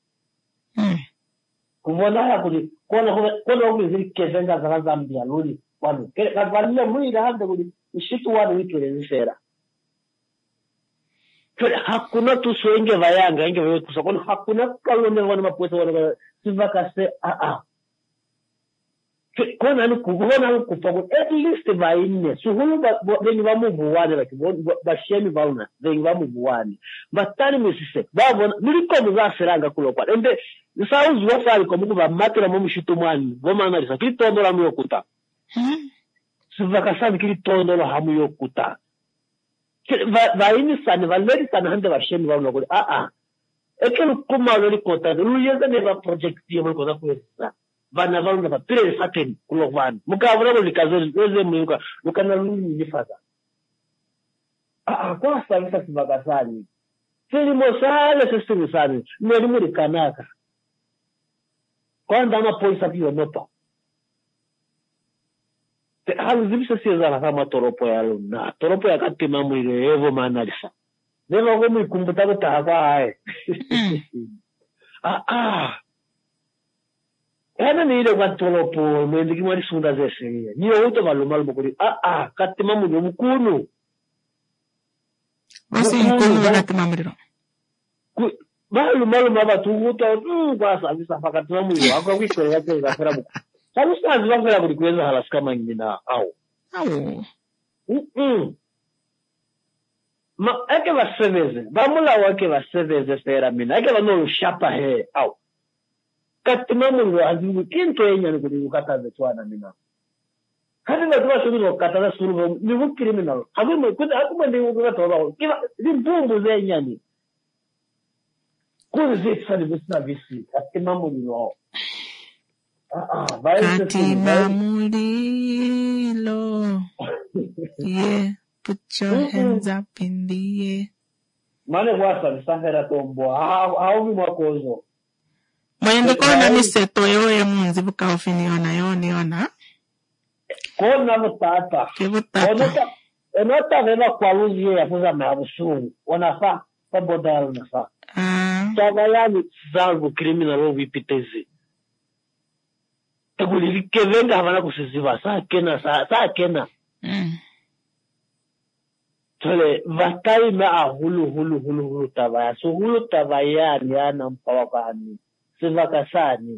H: kubona ya kuli kona ukizili kezenga za Zambia luli kwani kavalia mwili hande kuli ushitu wanu witulezera hakuna tuswenge vayanga inge wewe kusakona hakuna kalone wana maposa wana sivakase kona ni kubona kupago at least vaine suhulu bengi vamuvuwane like bashemi vauna bengi vamuvuwane batani misise babona niliko muzaseranga kulokwa ende sauzi wafali ko mukuba matira mu mishito mwani vomanga lisa kitondola mu yokuta sivakasani kitondola hamu yokuta vaini sani valeri sana hande bashemi vauna kule ekelo kuma lori kota luyeza ne va project yemo koza kwesa vana vaunga vapire sateni kulovana mukavura kulikazori leze muyuka lukana luni nifaza kwa savisa sivakasani silimo sale sesimisani mweli muri kanaka kwa ndama poisa piyo noto halu zibisa siyezana kama toropo ya luna toropo ya katima mwile evo manalisa nema kumu ikumbuta kutaha kwa hae Hana ni ile kwatolo po mwendi kimwari sunda zese. Niyo uto maluma lumukuri. Katima muliro mukunu.
A: Basi mukunu katima muliro.
H: Maluma batuguta kwasa avisa katima muliro. Ako kwikore yake gafera buku. Sabu sazi bafera kuri kweza halasika mangina au. Ma eke baseveze. Bamula wake baseveze fera mina. Eke banolo shapa he au. Katima muliro azibu kinto enya ni kuri ukataze twana mina. Hadi na tuwa shuru ukataza suru ni vuki criminal. Hakuma ndi ukataza. Kiva zimbumbu zenya ni. Kuri zitsa ni visna visi. Katima muliro.
A: Katima muliro. Yeah. Put your hands up in the air.
H: Mane wasa nisahera tombo. Hao mwakozo.
A: Mwende kona miseto yoye munzi buka ofiniona yona.
H: Kona mutata.
A: Kibutata.
H: Enota vema kwa uzi ya fuza maabusuru. Wanafa. Pabodalo nafa. Chagayani zangu criminal ovipitezi. Tegulirike venga havana kusiziva. Saa kena. Tole vatai na hulu tabaya. So hulu tabaya ni ana mpawakani. Sivakasani.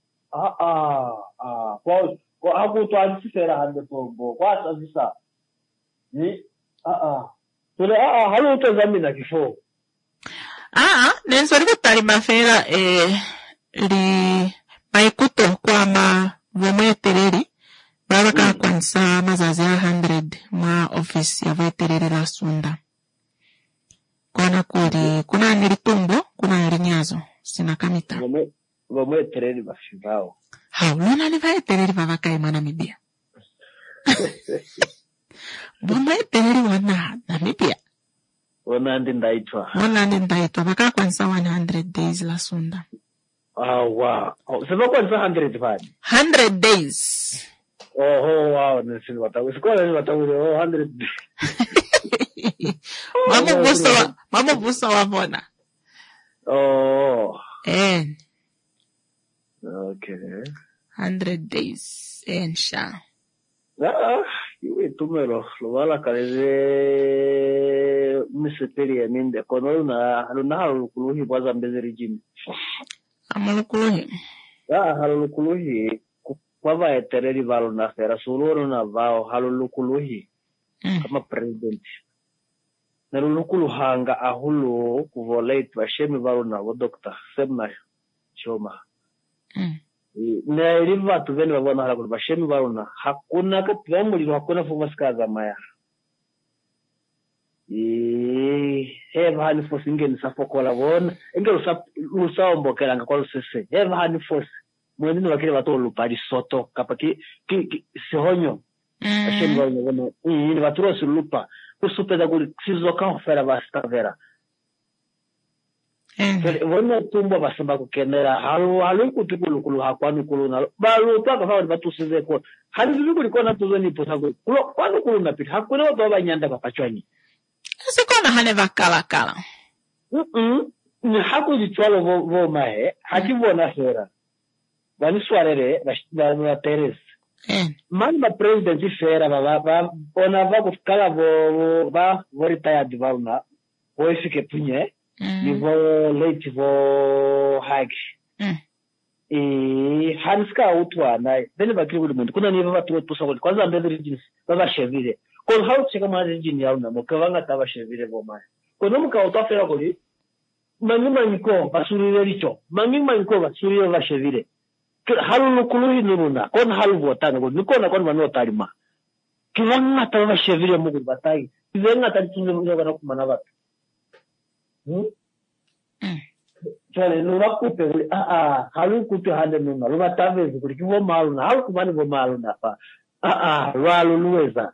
H: Kwa hapo tuanzifera hande pombo. Kwa sasa ni tole halu utazamina kifo.
A: Nensori kutari mafera li maikuto kwa vomwetereri baraka kwanza mazazi ya 100 ma office ya vetereri la Sunda. Kuna nilitumbo, kuna nilinyazo sina kamita.
H: Vomwetereri bashibao.
A: Luna ni vetereri babaka imana mibia. Vomwetereri wana Namibia.
H: Wana ndaitwa
A: baka kwanza 100 days la Sunda.
H: Wow. Sema kwanza 100 bani.
A: 100 days.
H: Wow, nisini watawu. Sikola ni watawu 100. Mama
A: busa wavona.
H: Okay.
A: 100 days. Ensha.
H: Iwe tumero. Lubala kaleze miseperi ya ninde. Kono luna halukuluhi waza mbeze rijimi.
A: Amalukuluhi.
H: Halukuluhi. Kwava etereri valo na fera. Suloro na vao halukuluhi. Kama president. Nalulukuluhanga ahulu kuvolate vashemi valo na vodokta. Semna choma. Na iliva tuveni wavona halakulu vashemi valo na. Hakuna katika mulilo hakuna fumaskaza maya. Heva hani fosi inge nisafokola vona. Inge usawombo kelanga kwa lusese. Heva hani fosi. Mwendini wakile watu lupari soto. Kapa sihonyo. Vashemi valo na vona. Ini waturo silupa. Kusupeza kuli sizoka ofera vasta vera. Vona tumbo basamba kukendera. Halu kutukulu hakwanu kuluna. Balu paka fawa ni batu sizeko. Hali zilukuli kona tuzo ni posaku. Kwanu kuluna piti. Hakuna watu waba nyanda papachwani.
A: Sikona hane vakala.
H: Ni haku jitualo vo mahe. Haki vona fera. Vani suarere. Vani Teres. Mani ma presidenti fera. Ona va kufkala vo retired valuna. Vo efike punye. Ni vo late vo hagi. Hanska utwa na. Deni bakiri kuli mwende. Kuna niva vatu wetu sakuli. Kwanza ambezi regions. Vava shevire. Kwa hau cheka ma region ya una. Mokavanga tava shevire vo mahe. Kwa muka utafera kuli. Mangima niko basurire richo. Mangima niko basurire vashevire. Halu lukuluhi niruna. Kon halu votana. Nikona kon manu otarima. Kivanga tava vashevire mugu batai. Kivenga talitunze mga wana kumana vatu. Chale nuna kupe kuli. Halu kupe hande nuna. Luma tavezi kuli. Kivo maluna. Halu kumani vo maluna pa. Lwalu luweza.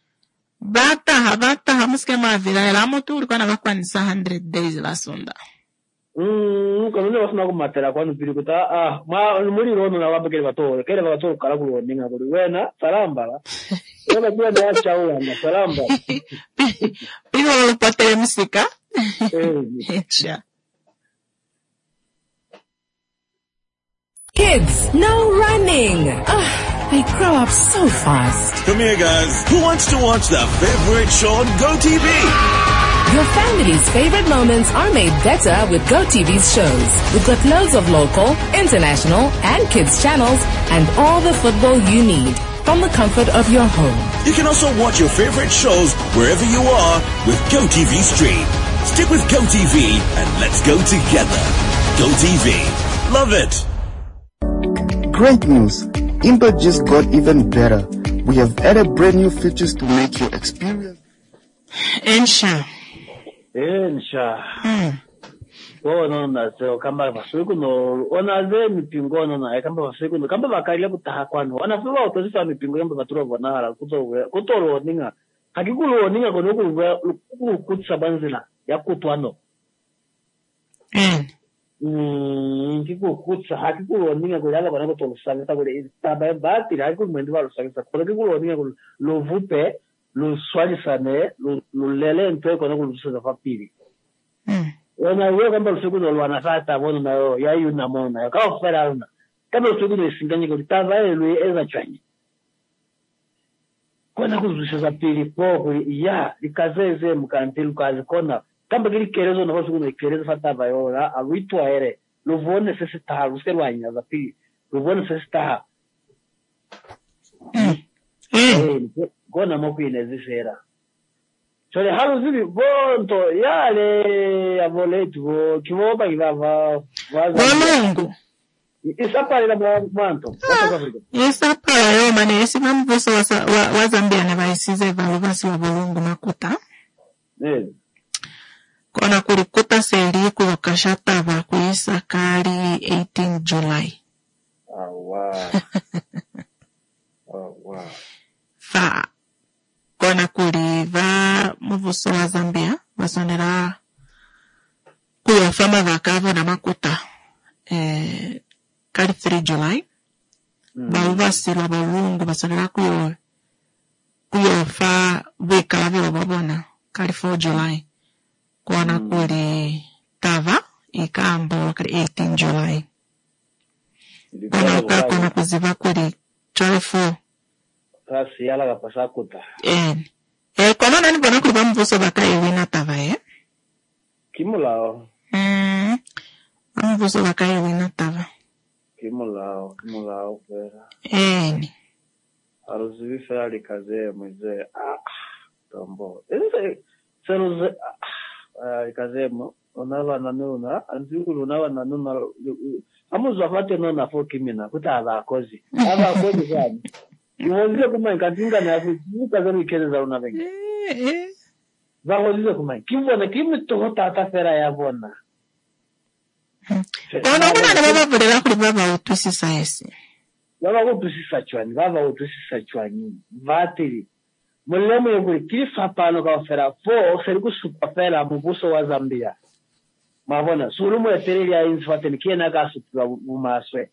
A: Bata muske mavila. Elamo tu ulikuwa wakwanisa 100 days la Sunda.
H: Kanune wasuna kumatera kwanu pili kuta muri rono na wabekele batoro kele batoro kala kulo ninga buri wena salamba wena kwa na chaula na salamba
A: pilo upate musika
G: Hey,
I: kids, no running. They grow up so fast.
J: Come here, guys. Who wants to watch their favorite show on GoTV?
I: Your family's favorite moments are made better with GoTV's shows. We've got loads of local, international, and kids channels, and all the football you need from the comfort of your home.
J: You can also watch your favorite shows wherever you are with GoTV Stream. Stick with GoTV and let's go together. GoTV. Love it.
K: Great news. Imber just got even better. We have added brand new features to make your experience.
A: Ensha.
H: Ono nazo kamba basuku no onaze mipingo no na kamba basuku no kamba bakaile kutaha kwano wanafuwa otozisa mipingo yamba baturo bonara kutoro ninga hakikulo ninga kono kutsa banzila yakutwano kikukutsa hakikulo ninga kulala kona kutolosanga kule taba bati hakikumwendi balosanga kolekikulo ninga lovupe lo swalisane lo lele ntwe kona kulusuza fapili Wana yo kamba lusukuno lwana fata bono na yo ya yuna mona ya ka ofera una kamba lusukuno isinganye ko tava elwe eza chanye kona kuzusha pili popo ya likazeze mukantelu kazi kona kamba kili kerezo na lusukuno kerezo fata bayora awitwa ere lovone sese ta luselwanya za pili lovone sese ta kona mokwine zisera Chole halu zili bonto yale aboletu kiwoba kibava
A: Wamungu
H: Isapale la mwanto
A: Isapale yo mane esima mvuso wa Zambia na baisize valuvasi wa bulungu makuta Kona kurikuta seri kulokashata va kuisa kari 18 July
H: wow wow
A: Fa Kona kuriva muvuso wa Zambia basonera kuya fama vakavo na makuta kari 3 July Bauvasi la balungu basonera kuyo fa wika la vila babona kari 4 July Kona kuri tava ikambo kari 18 July Kona kuziva kuri 12
H: Kasi yala kapasa kuta.
A: Kono nani bona kulipa mvuso baka iwina tava
H: Kimulao.
A: Mvuso baka iwina tava.
H: Kimulao pera. Aruzivi feli kaze mwize. Tombo. Seruze. Kaze mo. Onawa nanuna. Anziulu onawa nanuna. Amuzu wafate nona fokimina. Kuta ava kozi. Ava kozi zani. Iwonze kumai katinga na kuka zani keleza una bengi. Zawolize kumai. Kimwana kimito tata fera ya bona.
A: Kono kuna na baba budela kuli baba utusisa esi.
H: Baba utusisa chwani. Vatiri. Mulemo yekuli kilifa pano kwa fera fo seriku supafera mubuso wa Zambia. Mabona sulumu ya tereli ya inzi fateni kiena kasu umaswe.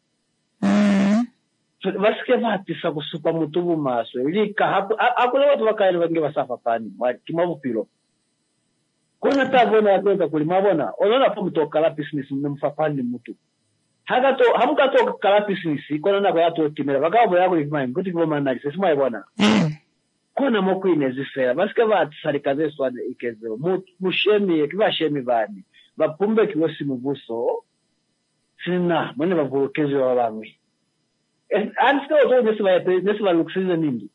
H: Vasike vatisa kusupa mutubu maswe lika hakule watu wakaele wange wasafa pani kimavu pilo kuna tavona yakweka kulimabona onona po mtoka la business mfapani mutu hamuka to kala business kona na kwa to timera bakabo yako limayi kuti kiboma nali sesima yabona kuna mokwine zifera vasike vatisa likaze swane ikezo mushemi kibashemi bani bapumbe kiwosi mubuso sina mwene bavokezi wa bamwe Ansikia watu nesiva lukusiza nindi.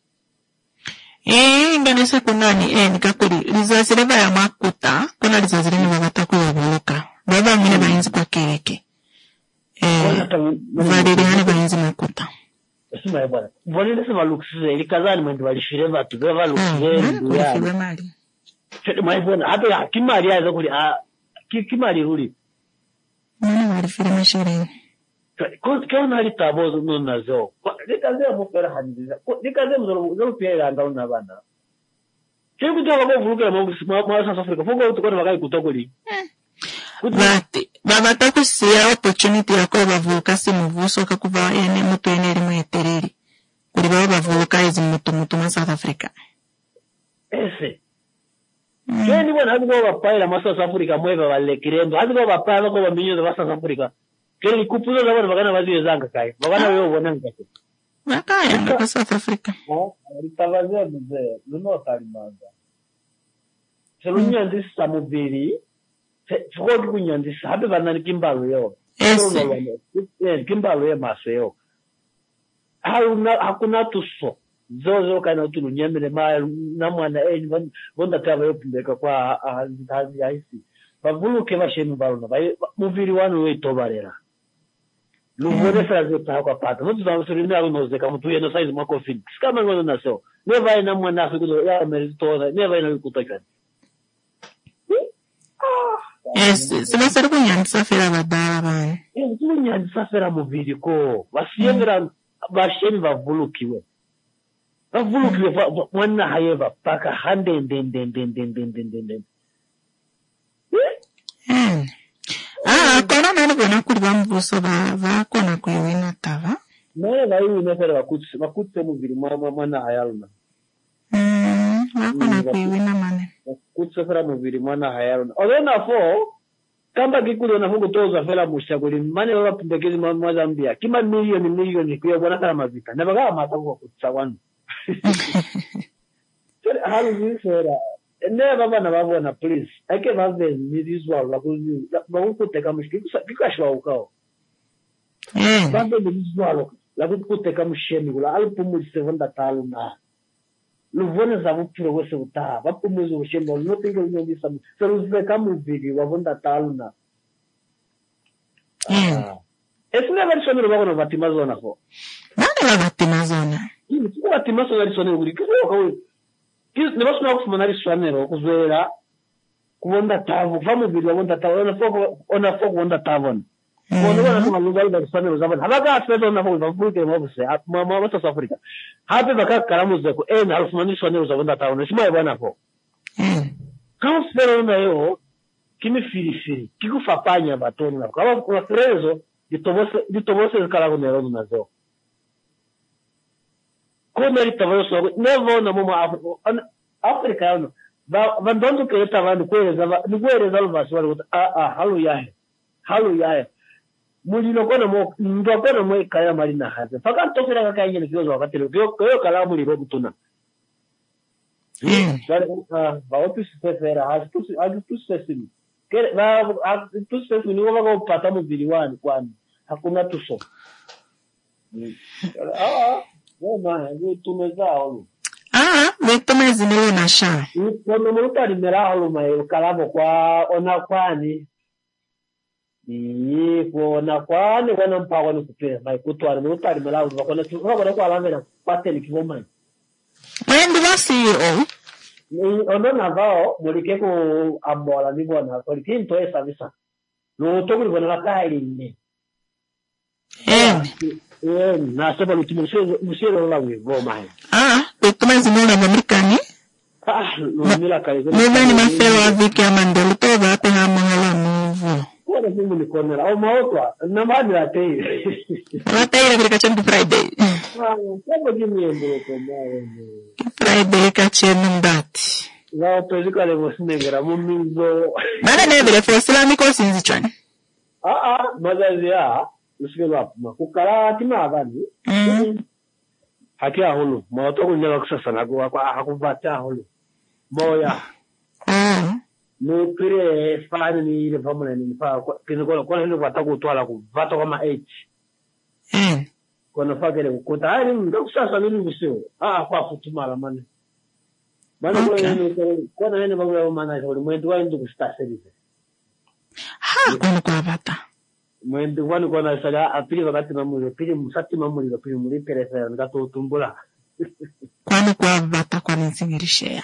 A: Nganese kunani, nikakuri. Lizazireva ya makuta, kuna lizazireni wagataku ya buluka. Baba mwine bainzi kwa kereke. Valiriani bainzi makuta.
H: Esima ya bwana. Vwani nesiva lukusiza, ilikazani mwende walishireva tu. Beva lukusiza.
A: Kulifire mali.
H: Mwaibona, hata kimari ya zakuli, kimari huli.
A: Mwene walifire mashirini.
H: Kona litabozo nuna zo. Likaze mupera handiza. Likaze mzoro pia anga una bana. Kile kutoka kwa vuruka mwa South Africa. Fungo utukona bakai kutokoli.
A: Baba takusia opportunity yako bavuka simuvuso kakuva ene mutu ene limu etereri. Kuri baba bavuka ezi mutu ma South Africa.
H: Ese. Keni bwana hapo kwa paila ma South Africa mweva wale kirendo. Hapo kwa paila kwa minyo za South Africa. Kile kupuzo za wana magana wazi zanga kai. Magana wewe uone ngati.
A: Makaya kwa South Africa.
H: Litavazia mzee, luno talimanga. Selunyandisa mubiri. Fukodi kunyandisa habe banani kimbalo yo. Kimbalo yo maso hakuna tuso. Zozo kana tulunyemele ma namwana bonda tava yopumbeka kwa hazi yaisi. Bavuluke bashenu balona. Mubiri wanu weitobarera. Luvone fraze kwa pata. Mutu zamusulimia unozeka mutu yeno size mwako fin. Kama ngono naso. Neva ina mwana afikuzo ya meritoza. Neva ina kutoka.
A: Sibasari kunyandisa fera badala bani.
H: Kunyandisa fera mubiri ko. Basiyendera basheni bavulukiwe. Bavulukiwe mwana hayeva paka hande den.
A: Kona nani bona kuri bambuso ba kona kuyiwina tava.
H: Naye bayi nefera bakutse mubiri mwana hayaluna.
A: Bakona kuyiwina mane.
H: Bakutse fera mubiri mwana hayaluna. Olena fo kamba kikulo na fungu toza fera mushaguli mane baba pumbekezi Mozambia. Kima milioni kuya bona kala mavita. Nabaga mata kwa kutsa wanu. Halu fera never bana babona please ake bave nizizwa la kuteka mushiki kikashwa ukao bave nizizwa la kuteka mushemi kula alipumulise vonda taluna luvone za vupiro wese utaha bapumuze ushemi no tinge unyondisa seruze kamuvigi wavonda taluna esine varisonero bakona batimazona ko
A: nani batimazona
H: Kiko batimazona risonero kuri kiko kawe Nebasuna kufumana riswanero kuzwera kubonda tavu famubiri wabonda tavu ona foko wonda tavona kono wana kuma lugaida riswanero zabana habaga afeto na foko bavuke mabuse mama wa South Africa hape bakakaramuze ko alufumana riswanero zabonda tavona shima yabana foko kansero na yo kimi firifiri kikufapanya batoni na kwa frezo ditobose kala kunero nazo Kona litavayoso never na mama Africa yano bandondo keleta vandu kueleza luvasi wali halu yahe mulino kona ndokona mwe kaya malina haze paka ntokera kakanyene kiyozo wakati kiyo kala muliro butuna baotu sifera hatu sesimi tu sesimi ni wako pata muzili wani kwani hakuna tuso tumezao
A: Vetomezi nilo na sha.
H: Kono muta limeraho mai kalamo kwa ona kwani. Kuona kwani wana mpawa ni kupira mai kutwara muta limeraho bakona tukora kwa lamera pateli kivoma.
A: Wendi basi
H: Ono na vao mulike ko ambola ni bona ko kinto esa visa. No tokuri bona kaili ni. Na sema msiro la wivo mai.
A: Vetomezi nilo na Amerikani.
H: Mila kaizo.
A: Muveni mafero wa viki ya mandelu toba ape hamuhala muvu.
H: Kwa simu ni konera au maotwa na madi la tei.
A: Watei la kachembu Friday.
H: Kwa jimi yembo kwa mawe.
A: Friday kachembu mbati.
H: Wao pezika levo sinegera mumizo.
A: Mana nebele fosila miko sinzi chwani.
H: Mazazi ya usikelo hapo. Kukala tima abani. Hakia hulu. Maoto kunyala kusasa na kwa hakuvata hulu. Boya. No pire fani ni ile family ni fa kwa nini watakutwala kuvata kama 8. Kwa fakele kukuta hali kusasa nini visio. Kwa futumala mane. Bana kwa nini babu maana kwa mwendo wa ndio kustaselize.
A: Kwa bata.
H: Mwendo wani kwa na sala apili wakati mamuli pili musati mamuli pili muri peresa ngato tumbula.
A: Kwa bata kwa nsingerishea.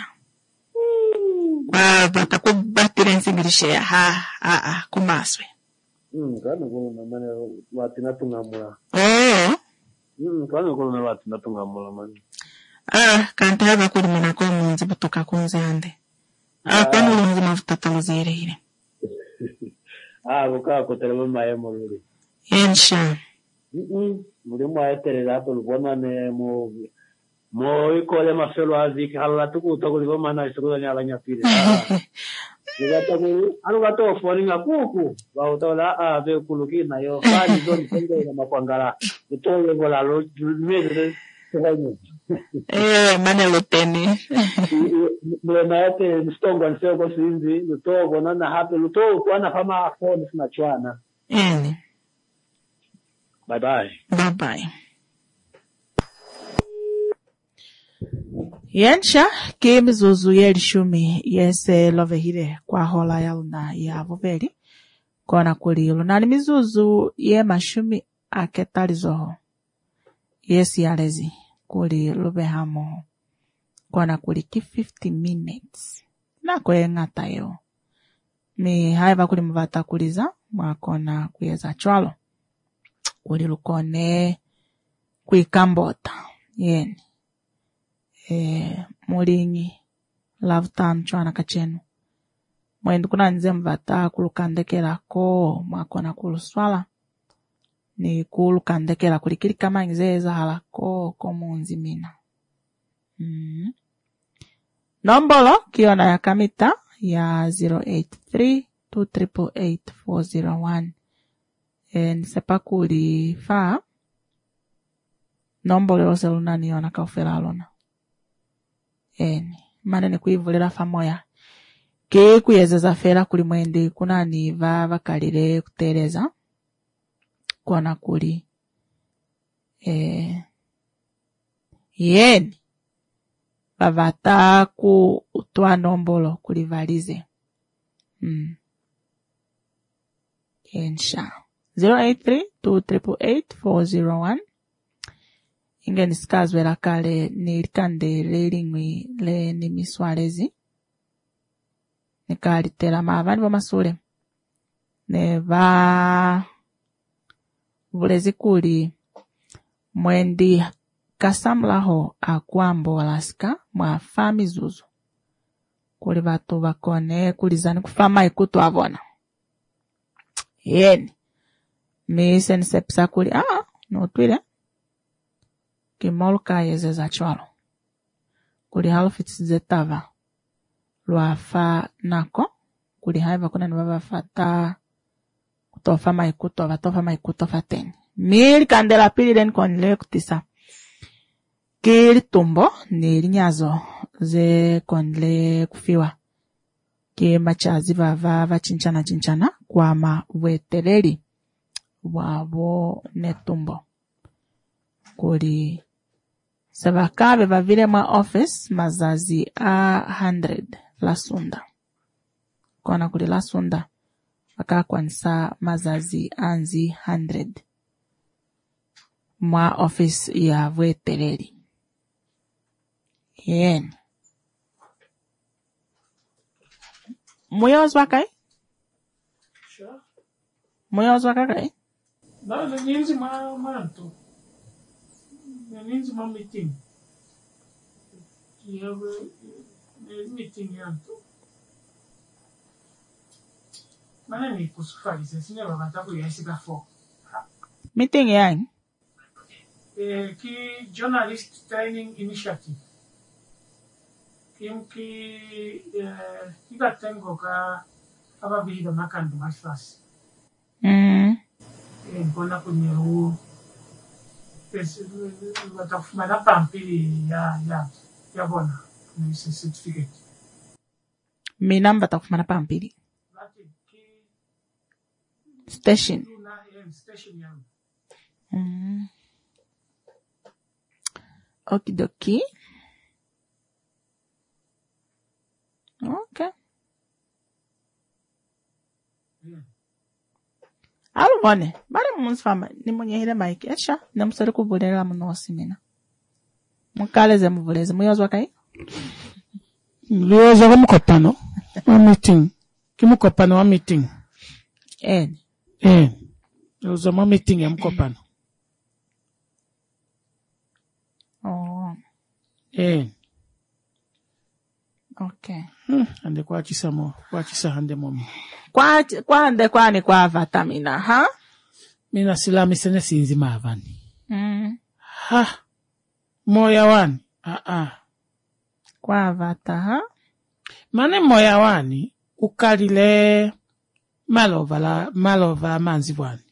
A: Bata kubatire nsingerishea kumaswe.
H: Kana kuna maana watu natungamula. Kana kuna watu natungamula mani.
A: Kante haba kuri mina kwa munzi butoka kunzande. Kwani ulunzi mafuta taluzire ile.
H: Buka kotelema maye muluri.
A: Ensha.
H: Muri mwa eterera to lubona ne mo ikole mafelo aziki hala tuku to kulibo mana isukula nyala nyapire. Nikatamu anugato foni ngakuku bautola ave kuluki na yo fani zoni tenge na makwangala itoye bola lo mede tsanyo
A: mane luteni
H: mwana yake mstongo ansio kwa sinzi lutogo na hapo lutogo kwa kama foni sina chwana bye bye
A: Yensha kimzuzu yelishumi yese lovehire kwa hola yauna ya voveri kona kulilo nani mizuzu ye mashumi aketalizoho yesi yalezi kuli lubehamo kona kuliki 50 minutes na kwe ngata yo ni haiva kuli mvata kuliza mwakona kuyeza chwalo kuli lukone kuikambota yeni mulingi lavutan chwana kachenu mwendu kuna nze mvata kulukandekela ko mwakona kuluswala ni kulukandekela kulikili kama nzeza halako komunzi mina nombolo kiona ya kamita ya 083-288-401 nisepa kulifaa nombolo yose lunaniona kaufela alona manene kuivulira famoya ke kuyezeza fera kuli mwende kunani vakalire kutereza kona kuli yeni vavata ku utwa nombolo kulivalize ensha 083-288-401 ingeni sikazwela kale nilikande lelingwi le nimiswalezi nikalitela mavani masule ne va vulezi kuli mwendi kasamlaho akwambo Alaska mwa fami zuzu kuli vatu vakone kulizani kufama ikutu avona yeni mise nisepisa kuli notwile kimoluka yezeza chwalo kuli halofits zetava lwafa nako kuli haiva kuna nivavafata kutofa maikuto fateni mili kandela pili len konile kutisa kili tumbo nili nyazo ze konile kufiwa kima chazi vava chinchana kwa maweteleli wabo netumbo kuli sabakabe vavile mwa office mazazi 100 la sunda kona kuli la sunda wakakwanisa mazazi anzi 100 mwa office ya vweteleli yen muyozwa kai
L: no nyinzi mantu nyinzi ma meeting you have a meeting yantu mana ni kusufaize sinye babata kuyasika 4
A: meeting yang
L: ki journalist training initiative ki gatengo ka ababido makando masfasi mbona kunyeru watafumana pampili ya bona ni certificate
A: mina mbatafumana pampili station okidoki okay alubone bari munsi fama ni munyehire mike esha namusari kuvulela munosi mina mukaleze muvuleze muyozwa kai
L: muyozwa kumukopano wa meeting kimukopano wa meeting muyozwa wa meeting ya mukopano
A: okay
L: ande kwa chisamo kwa chisahande momi
A: kwande kwani kwa vitamina ha
L: mina silami sene sinzi mavani moya wani kwa
A: vata ha
L: mane moya wani ukalile malova manzi bwani.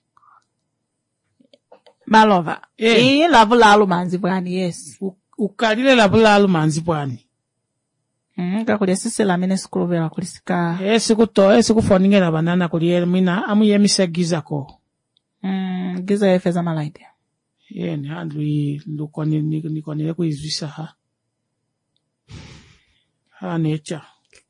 A: Malova. Labulalu manzi bwani, yes.
L: Ukalile labulalu manzi bwani.
A: Kakuli sisi la mine skuluvela kulisika.
L: Sikufoningela banana kuliye mina amu yemise giza ko.
A: Giza yefeza malaite.
L: Ni handlu nikonile kuizwisa ha. Ha necha.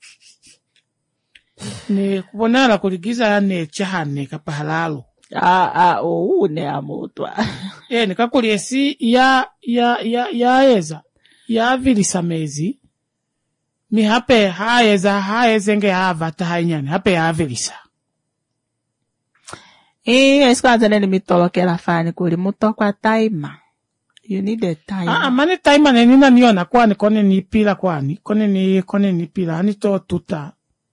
L: Ni kubonala kuligiza ya necha hane kapahalalu.
A: Ne amutwa.
L: Ni kakuli esi ya eza. Ya vilisa mezi. Mi hape haeze nge havata hainyani. Hape ya vilisa.
A: Eskwazane ni mitolokela fani kuli mutokwa taima. You need a time.
L: Mani taima nina niona kwani kone ni pila kwani. Kone ni pila. Anito tuta.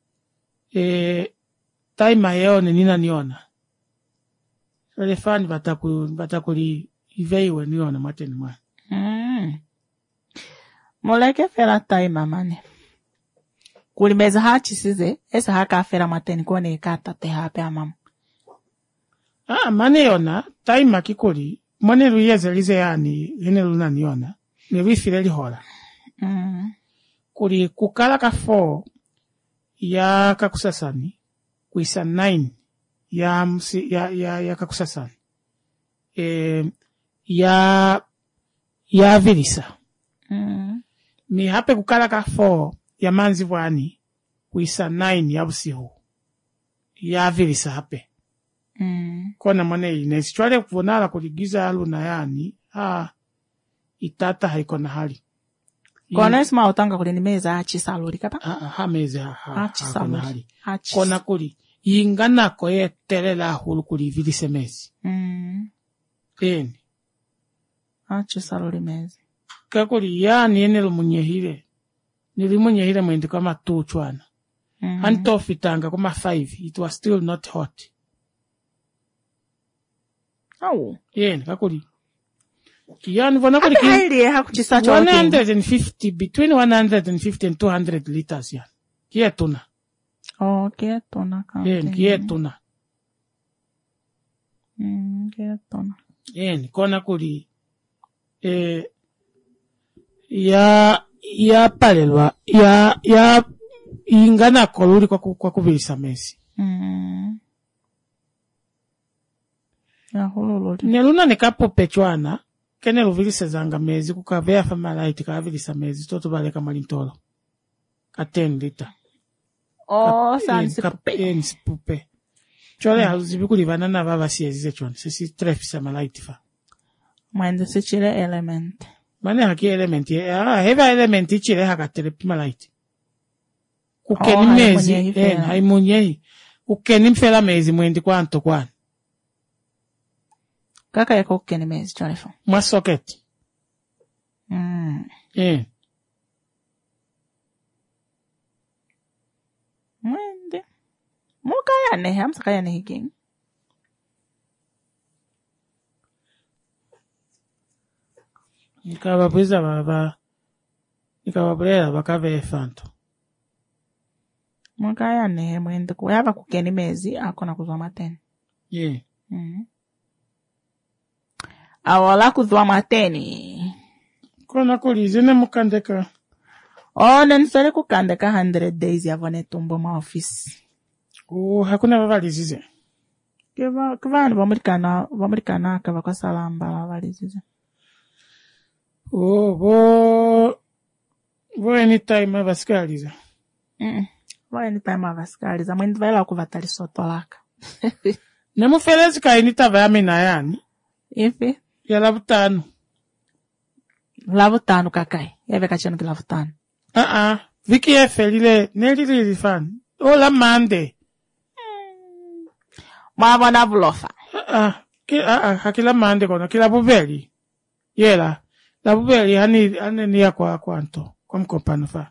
L: Taima yeo nina niona. Wale fani batakuli iveiwe niona mateni mwa.
A: Moleke fera taima mane. Kuli meza hachi size. Esa haka fera mateni kone ikata te hape amamu.
L: Mane yona, taima kikuli, mwane luyeze lize yani, hene luna niona, ni wifile lihola. Kuli kukala ka 4, ya kakusasani, kuisa 9, ya kakusasani. Ya vilisa. Mi hape kukala ka 4, ya manzi wani, kuisa 9, ya usihu. Ya vilisa hape. Kona mwane ine sichwale kuvonala kuligiza alu na yani itata haikona hali
A: kona isma utanga kuli nimeza hachi saluri kapa
L: meze hachi saluri kona kuli ingana koye telela hulu kuli vilise mezi
A: hachi saluri mezi
L: kakuli yani enelo nilimunyehile mwendi kama 2 chwana antofitanga kuma 5 it was still not hot. Kakuli. Yani vona kuli
A: hakuchisa
L: 150 between 150 and 200 liters yani. Kia tuna.
A: Kia tuna
L: kama. Kia tuna.
A: Kia tuna.
L: Kona kuli ya palelwa ya ingana koluri kwa kubilisa mesi. Neluna nekapo pechwana, kene luvilisa zanga mezi, kukavea famalaiti kavilisa mezi, toto baleka malintolo. Ka 10 liter.
A: Nsipupe.
L: Chole haluzibiku livanana vava siyezize chwane, sisi trefisa malaiti fa.
A: Mwende si chile element.
L: Mane haki element, heva element ichile haka telepi malaiti. Kukeni mezi, haimunyehi. Kukeni mfela mezi mwendi kwa anto kwani.
A: Kaka yako kukeni mezi chonefo.
L: Mwa socket.
A: Mwende. Muka yane, hamsaka yane higing.
L: Nikawabuiza nikawabulela bakave efanto.
A: Muka yane, mwende kuyava kukeni mezi, akona kuzwa mateni. Awala kuzwa mateni.
L: Kona kulizine mukandeka.
A: Nensole kukandeka 100 days yavone tumbo ma office.
L: Hakuna vavalizize.
A: Kivani vamurikana kava kwa salamba vavalizize.
L: Vo anytime avasikaliza.
A: Vo anytime avasikaliza. Mwendi vaila kuvatali sotolaka.
L: Nemufelezi kainita vayamina yani.
A: Ifi?
L: Ya lavutanu.
A: Lavutanu kakai. Yave kachenu ki lavutanu.
L: Viki efe nelili fan. Ola mande.
A: Mwa na bulofa.
L: Hakila mande kona. Kila bubeli. Yela. La bubeli hani niya kwa kwanto. Kwa mkompano fa.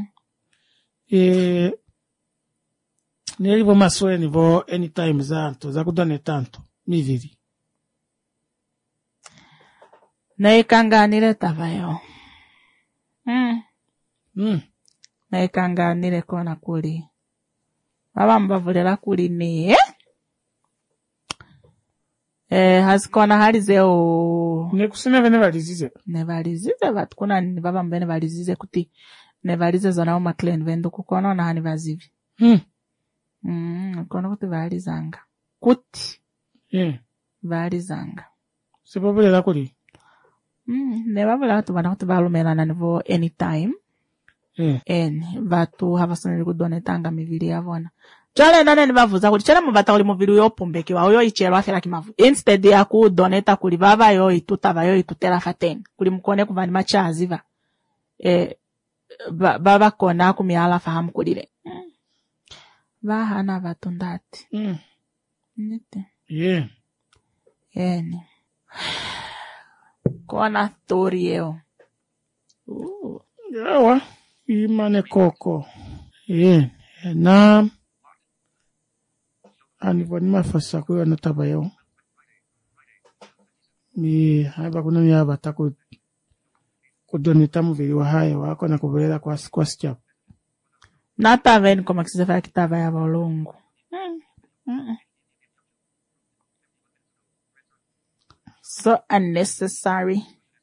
L: Nelivo maswe nivo anytime zanto. Za kudane tanto. Miviri.
A: Naikanganile tavayo. Naikanganile kona kuli. baba mbavulera kuli ne hazikona halizeo
L: nekusina vene valizize
A: vatukuna ni baba mbene valizize kuti ne valize zona o McLean vendo kukona na hani vazivi kona kuti valizanga kuti valizanga
L: sibabulera kuli
A: ne babula tu bana kuti balumelana nivo anytime vatu havasonere kudonetanga miviri yavona chale nane nibavuza kuti chale muvata uli muviri uyopumbekiwa uyo ichero afera kimavu instead ya kudoneta kuli baba yo itutava yo itutera fateni kuli mukone kuvani machaziva baba kona kumiala fahamu kulile bahana vatundati nite eni kona story yeo
L: yawa imane koko na anivoni mafasa kuyo nataba yeo mi haiba kuna mi haba taku kudonita muviri wa hayo wako na kubulela kwa sichapu
A: natava eni koma kisefaya kitava ya volungu so unnecessary.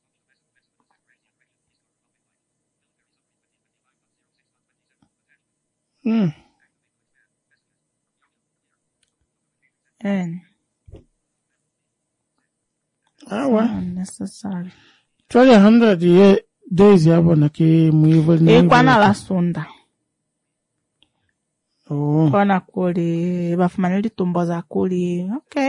A: And unnecessary.
L: 100 days yabona ki muivo ni
A: kwana la sunda. Kwana kuli bafumanili tumboza kuli okay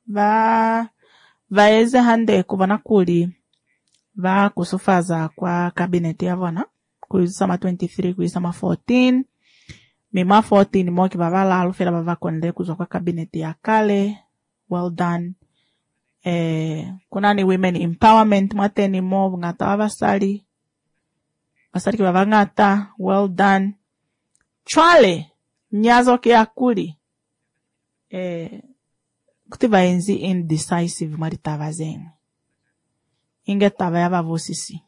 A: vaeze hande kubona kuli va kusufaza kwa cabinet yavona kuli sama 23 kuli sama 14 mima 14 moki bavala alufera bava konde kuzwa kwa cabinet ya kale well done kuna ni women empowerment mateni mo ngata abasali basali bava ngata well done chwale nyazo ke akuli kutiva enzi indecisive maritava zengu inge tava ya vavusisi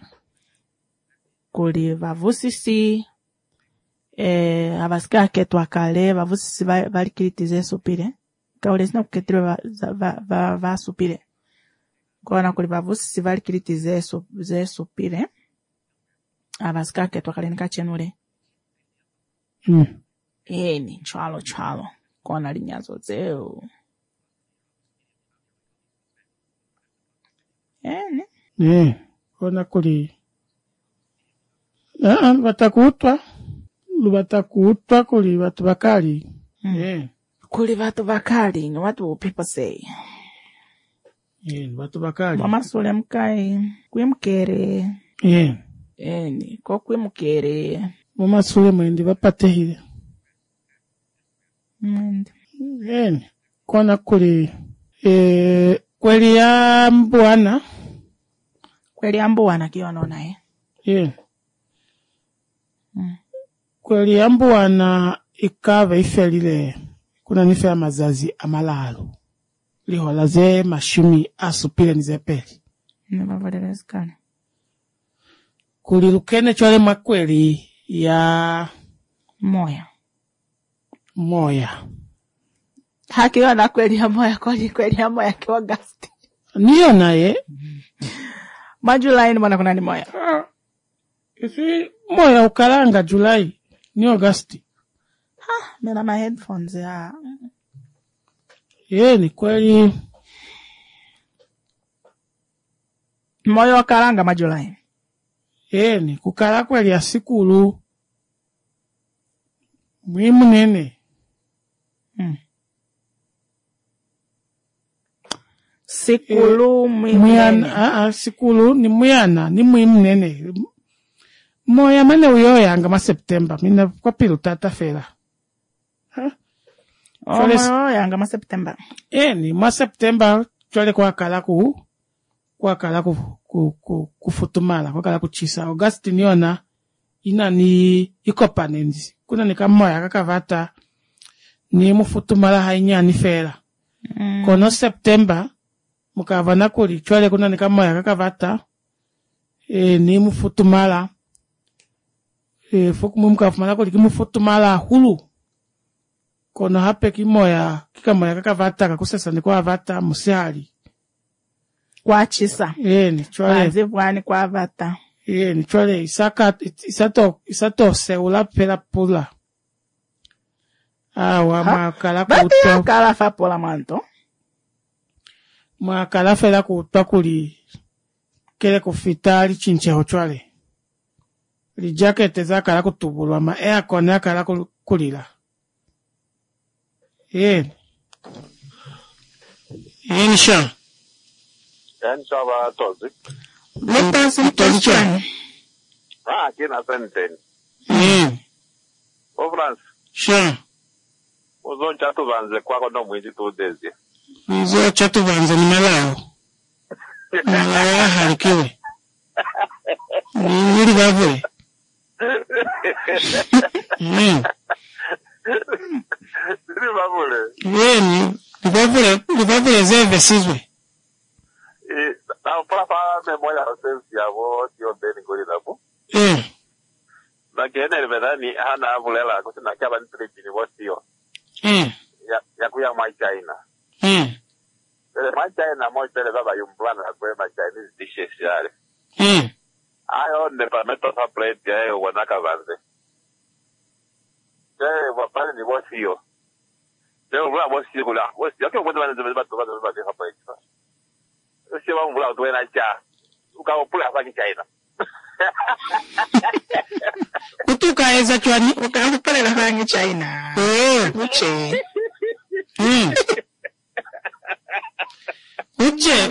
A: kuli vavusisi avasika ketwa kale vavusisi valikiritize supire kaule sina kuketire vasupire kona kuli vavusisi valikiritize supire avasika ketwa kale nikachenule ni chalo kona linyazo zeo
L: kona kuli batakutwa kuli batu bakali
A: kuli batu bakali ni what will people say
L: batu bakali
A: mama sole mkai kwimkere ni ko kwimkere
L: mama sole mwende bapatehile kona kuli kweli ya mbwana kiona naye kweli ya mbwana ikava ifelile kuna nife ya mazazi amalalo lihola ze mashumi asupile nizepeli
A: nibavalelezikane
L: kuli lukene chwale makweli ya moya
A: hakiwa na kweli ya moya kweli ya moya kiwa August
L: niyo naye
A: Julai mwana kuna ni moya
L: isi moya ukalanga Julai ni August
A: mena ma headphones ya
L: ni kweli
A: moyo ukalanga Julai
L: ni kukala kweli ya sikulu muhimu nene
A: sikulu
L: muyana sikulu ni muyana ni muhimu nene moya mane uyoyanga ma September mina kwa pilu tata fela
A: moyo ma September
L: ni ma September chole kwa kala kufutumala kwa kala kuchisa August niona ina ni ikopanenzi kuna ni kamoya kakavata ni mufutumala hainyani fela kono September mukavana kuli chole kuna ni kamoya kakavata ni mufutumala foku mukavana kuli mufutumala hulu kono hape kimoya kikamoya kakavata kakusesa ndiko avata musihali
A: kwa chisa
L: ni chwale
A: azivwani kwa avata
L: ni chwale isato seula pela pula awa makala
A: kuto kala fa pola manto
L: makala fela kuto kuli kele kufitali chincheho chwale li jacket zakala kutubulwa ma aircon yakala kulila Sha.
M: Shaba tozi.
A: Leta sintozi.
M: Kina senten. O France.
L: Sha.
M: Uzo chatu vanze kwako no mwezi 2 days.
L: Uzo chatu vanze ni malao. Malao harikiwe. Nili bavule. Libavule zeve sizwe.
M: Na papa memoria sensi yavo tio beni goli labu. Na kene vedani hana avulela kuti na kaba ntreki ni wotio. Ya kuya my China. My China mo tele baba yumplana kwa my Chinese dishes yale. Ayo departamento sa plate ya wanaka vanze. Wapale ni wotio. Leo vula wotio kula. Wotio kwa mwana vanze ba hapa hicho. Sio wangu vula tuena cha. Ukapula hapa China.
A: Kutukaeza chwani ukapala hapa China. Uche. Uche.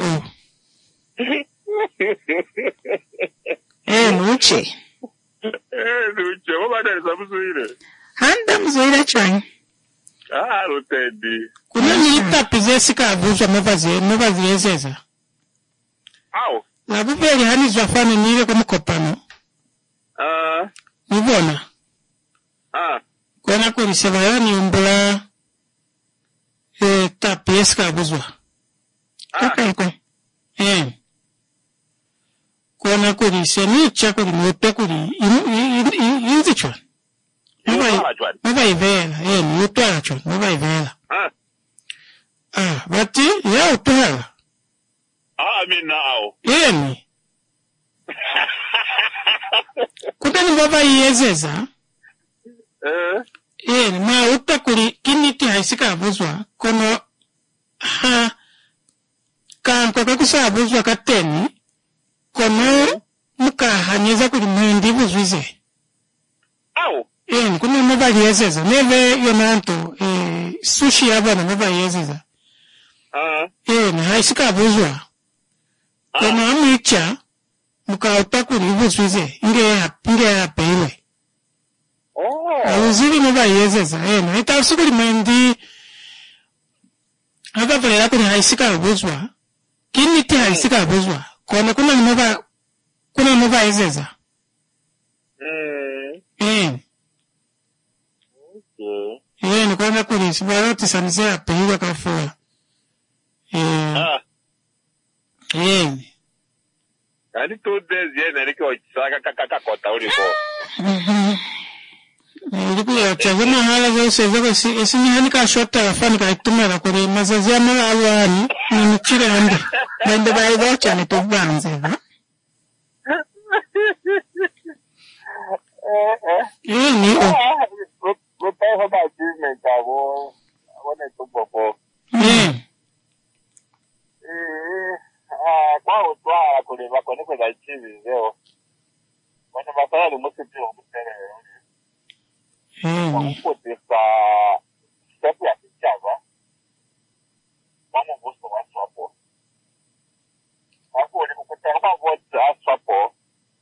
A: Nuche.
M: Nuche, wabada sabuzuire.
A: Handa mzuire chwani.
M: Rutendi.
L: Kuna nitapize sikavuza mevazi yezeza.
M: Au.
L: Labubeli hani zwafani nile kwa mkopano. Nibona. Kwena kulisema yani umbula tapi sikavuzwa. Kaka kwena kulisema ni chako limupe kuli inzi chwa. Maba ivela, ni utwala chwa, maba ivela. Bati ya utwala.
M: Mina au.
L: Yeni. Kutani baba yezeza. Yeni, ma utakuri kiniti haisika abuzwa. Kono, kwa kakusa abuzwa kateni. Kono, muka hanyeza kuri mwindi buzwize.
M: Au.
L: Yeni, kuna baba yezeza. Neve yonanto, sushi yabana baba yezeza. Yeni, haisika abuzwa. Kono amicha, muka utakuri buzwize. Inge ya peile. Uzuri mba yezeza. Ita usukuri mendi. Hapa pale lako ni haisika abuzwa. Kini ti haisika abuzwa. Kuna mba yezeza. Ni kwa kuni sibaroti sanizea peile kafua.
M: Ani 2 days yene niko saka kota uliko.
L: Ilikuwa chazama hala zose esi ni hanika shota afani kaitumera kuri mazazi ya mala awani ni mchire hande bende baido chani tubanze ha ni
M: Ropa ba achievement abo wana tupopo. Kwa utwa kuri bakone kwa achieve leo. Wana bafaya ni msipi wa mtere. Kupoteza step ya kichava wamo gusto wa swapo hapo ni kukutana kwa swapo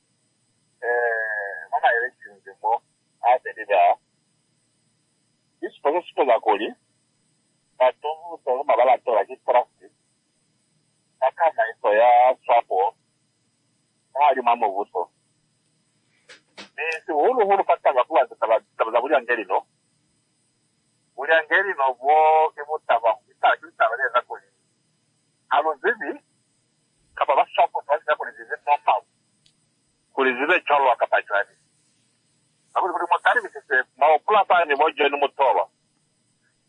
M: mama election demo adelida isipo sipo la koli atu to mabala to la kitrasti akama iso ya swapo hadi mamo gusto si hulu fakta kwa tabula ngeli no uri ngeli no bo ke mutaba kitaba leza kuli alo zivi kapa bashapo twaza kuli zivi no pau kuli zivi cholo akapachwani akuli kuli motari bisese ma opula pa ni mojo ni mutoba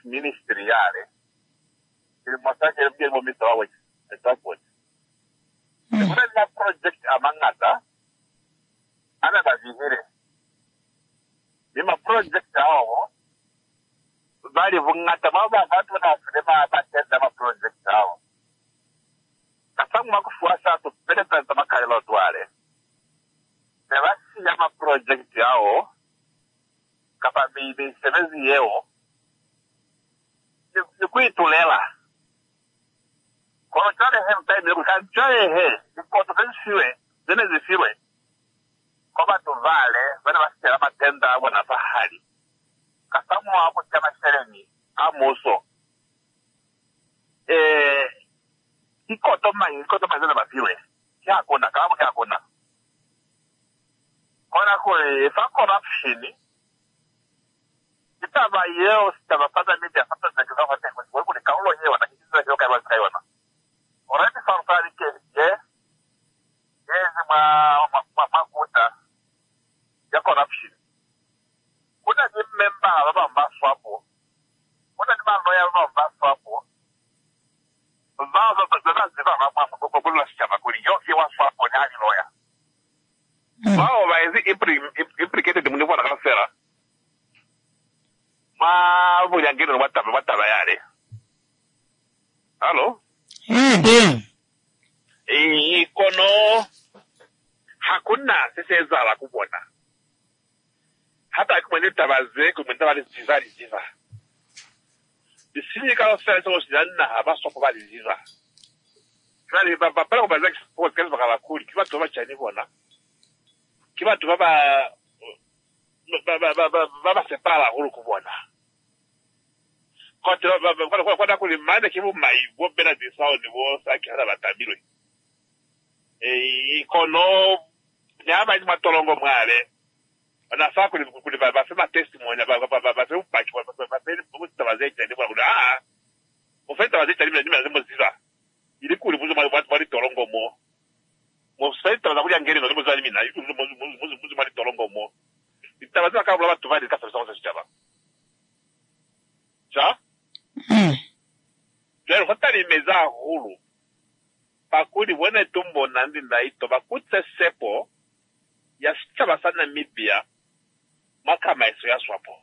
M: ministry yale. Ilmosake ilmge momito awe. Etakot. Kuna na project amangata. Ana bazihire. Lima project hao. Bali vungata baba watu na sema batenda ma project hao. Kasangu makufuasa tu peleta za makalelo twale. Basi ya ma project hao kapa bibi semezi yeo. Ni kuitulela. Kwa chale hem time ni kanchae he, ni kwa tukensiwe, zene zisiwe. Kwa tu vale, bana basi ya matenda wana fahari. Kasamu hapo chama shereni amoso ikoto zana basiwe yakona kama yakona kona ko fa corruption itaba yeo sitaba fata media fata za kwa kwa kwa kwa kaulo yeo na kitu cha kwa kwa wana already farfari ke makuta ya corruption. Kuna ni member baba mbaswapo. Kuna ni mambo ya baba mbaswapo. Baba kwa kwa shamba kuli yoki waswapo ni hali lawyer. Wao waizi implicated mnivo na kasera. Ma vuja ngine wataba yale. Hello? Ikono hakuna siseza la kubona. Hata kumwende tabaze kumwende wale ziva. Bisini kala sasa so sinana haba soko bali ziva. Kali baba pala kubaza kwa kazi bakala kuli kiba to bacha ni bona. Kiba to baba separa huru kubona. Kwa kuli mane kibu mai wo bena disao ni wo saki hada batabirwe. Ikono nyama ni matolongo mwale. Wanafaa kulibasema testimony basema upaki basema tabazeta ndipo kuna ofeta tabazeta ndipo lazima ziva ili kulibuzo mali torongo mo ofeta tabazakuja ngeri ndipo zali mina ili muzo mali torongo mo tabazeta kabla watu vali kasa sasa chaba cha leo hotari meza huru pakuli wene tumbo nandi ndaito bakutse sepo ya chaba sana mibia maka maiso ya swapo.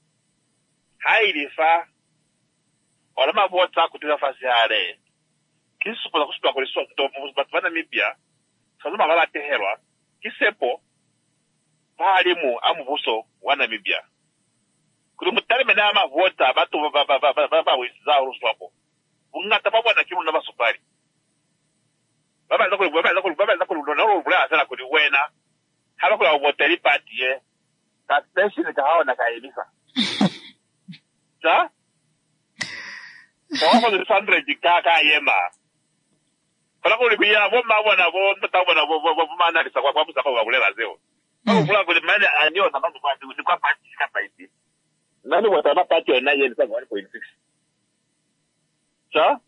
M: Hailifa olama vota kutuza fasi hale. Kisu kwa kusupa kwa liso batuvana mibia sazuma wala teherwa kisepo pahalimu amuvuso wana mibia. Kuli mutale menama vota batu wisiza uruswapo. Ungata babu na kimu naba supari. Baba zakulu noro vula sana kuli wena. Haba kula woteli pati ye. Especially the how na kaibisa. Sa? Kwa the sandre jikaka yema. Kala ko libiya bo ma wana bo mtawa na bo mana lisa kwa busa kwa kulela zeo. Kwa kula ko limane anyo na mambo kwa ni kwa party kapa hivi. Nani watana party na yeye ni 1.6. Sa?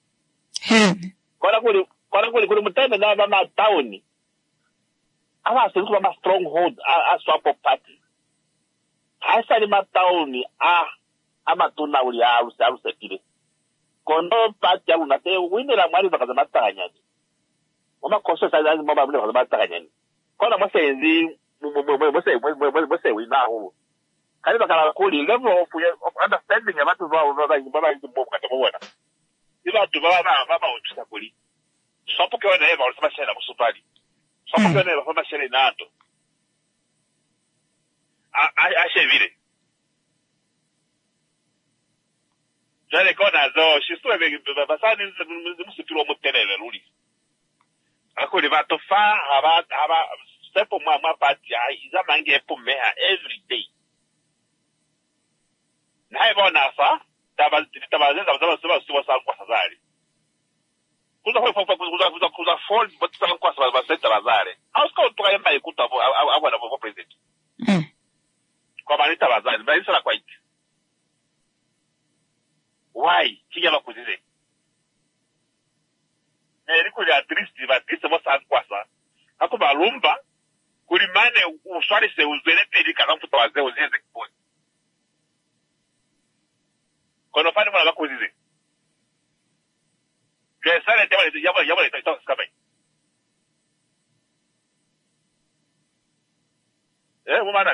M: Kala ko mtana na mama town. Ama sisi kwa stronghold swap party. Hasa ni mataoni amatuna uli aruse kile kondo pati au nate winera mwali bakaza matanyani mama kosa sasa mama bule bakaza matanyani kona mwasenzi mose wina hu kali bakala kuli level of understanding ya watu baba mbovu katabona ila tu baba utsa kuli sopo kwa na eva ulisema shela kusupali sopo kwa na eva kama shela nato ashe vile. Jale kona zo, shistuwe basani musipiro mutelele luli. Ako libato fa haba sepo mwa pati ya iza mange epo meha every day. Na hebo nafa, tabazeza siwa sana kwa sazari. Kuza fold but sana kwa sazari tabazare. Hauska utuka yemba ikuta awa na vovo president. Kwa manita bazari, baisa la kwa iti. Why? Kiga bakuzize. Neriku ya tristi, batiste mo sana kwa sa. Hako balumba, kulimane uswari se uzele pedi kaza mfuta wazee uzeze kiponi. Kono fani mwana bakuzize. Kesale yabale ito skabay. Umana.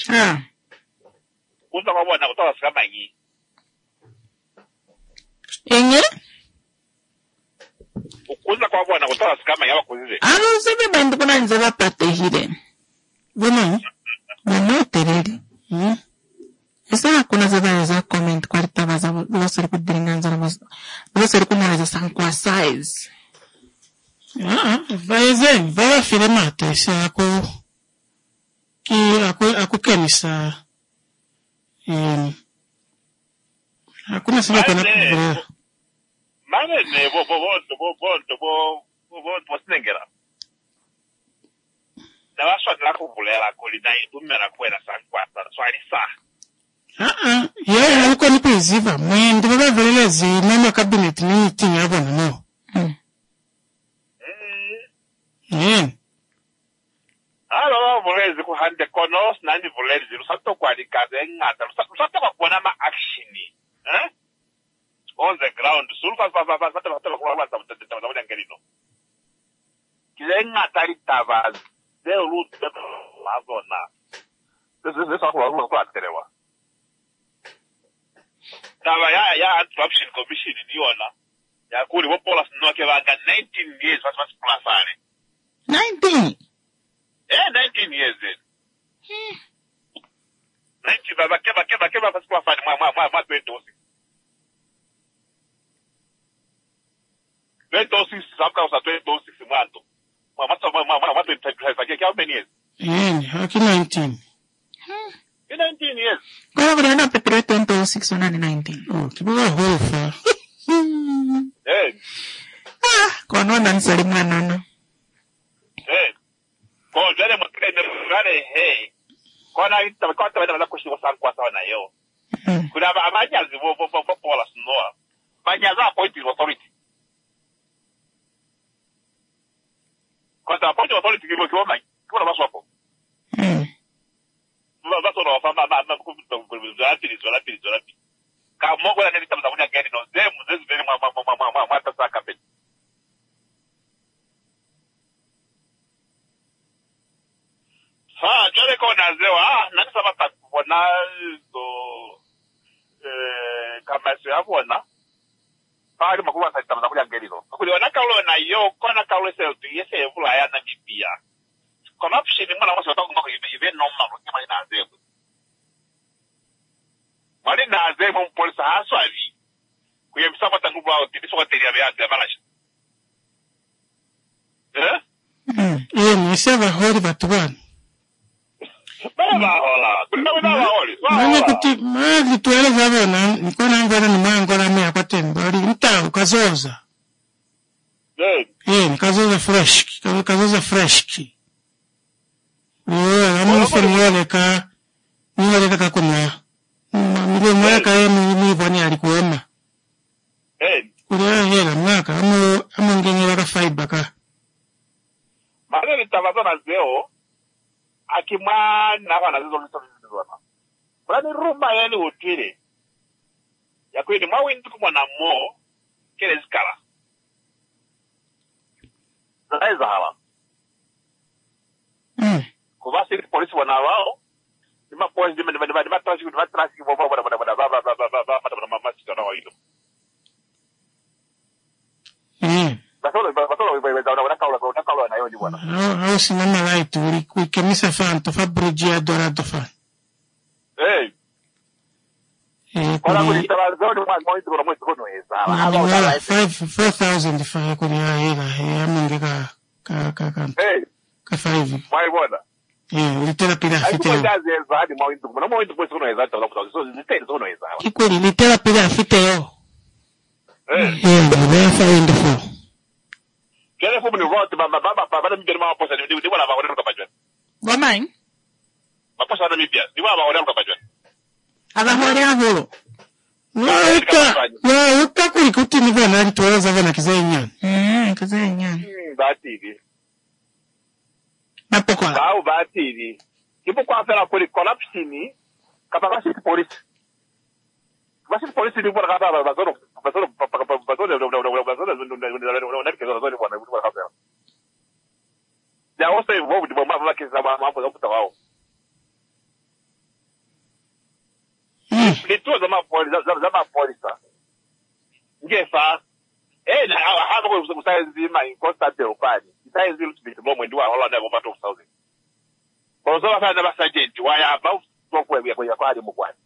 M: Kunta kwa wana kutoka skabay.
L: Enge?
M: Kunta kwa wana kutoka skabay yabakuzize.
A: Ano sebe bandu kuna nzaba pate hide. Bueno, tereri. Esa kuna za comment kwa taba za losari kudringanza na losari kunaweza sankwa size.
L: Vai filmate esa aku kenisa hakuna sema kana kubwa.
M: Mane ne bo sinengera. Na waswa la kuvulela kulina itumera kwera sankwa swali sa.
L: Yeah, uko ni peziva. Mwende baba velezi mama cabinet ni tinga abona no.
M: Alo volezi ku hande konos nandi volezi rusato kwa likaze ngata rusato kwa kuona ma action on the ground sulfa baba kwa sababu ngelino kile ngata litava de route la zona this kwa terewa tava ya anti-corruption commission niona ya kuri wo pola sinoke baga 19 years was plasare
A: 19
M: 19 years 90 baba keba was plasare mwa 26 sabka usa 26 mwanto mwa 25 how many years
L: haki 19
M: 19 years
A: kwa kuna na petro 26 na 19
L: kibuga hofa
A: kwa nona nsali mwana no
M: kwa jale mkene rale kona ita kwa tabana kushika sankwa sawa na yo kuna amanyazi bo pola snoa manyaza appointing authority kwa appointing authority kibo mai kuna baso hapo baso no fama zolapi kama mogo na nita mtakuja gani no zemu zezi vile mwa tasaka pe jale kona zewa nani sabata kubona zo kama sio hapo na pale makuwa sasa mtakuja gani no kuliona kaulo na yo kona kaulo sio yese evula ya na bibia corruption mwana wasa watakuwa even normal kama ina zebu Mari na azemo polisa haswali kuyemsaba tangubu au tibiso kwa teria ya balash.
L: Niseva hori batubani.
M: Baba hola, kuna hori.
L: Magi tuele zabona, nikona ngora ni mangora mea kwa tembori, nita kazoza. Kazoza fresh. Amu fanyole ka kuna. Mwe mwaka ni boni alikuona. Kulia hela mwaka amu ngeni waka fiber ka.
M: Mane nitawaza na zeo akima na wana zizo zona. Kwani rumba yani utire. Ya kweli mwa windu kumwana mo kile skala. Zaiza hala. Kubasi polisi wana wao ma polisi de traffic bo
L: Au simama right ulikemisa fanto Fabrigi adorato fa.
M: Ora kuri tabal zoni muito no esa.
L: 4,000 fa kuri hela amunge ka 5.
M: Vai bona.
L: Litera pira fite. Ikweli litera pira fite yo. Very wonderful.
M: Kile fumu ni vote baba mjeni mama posa ndi wala ba wala kapajwa.
A: Gomai?
M: Maposa na mipia. Ndi wala ba wala kapajwa.
A: Aba hore aholo.
L: Uka kuri kuti ni bana ntwaza bana kizenya.
A: Kizenya.
M: Batiri.
A: Napokola.
M: Bao batiri. Kipo kwa fera kuri corruption kapaka polisi. Basi polisi ni bwana kama bazoro they are also involved in mambo yake za mambo za kuta wao. Ni tu za polisi. Ngesa na hapo kwa kusaidia my constant upani. Itaanza ile to bomb ndio wala ndio part of thousand. Kwa sababu sana na sergeant waya about kwa kwa hadi mkwani.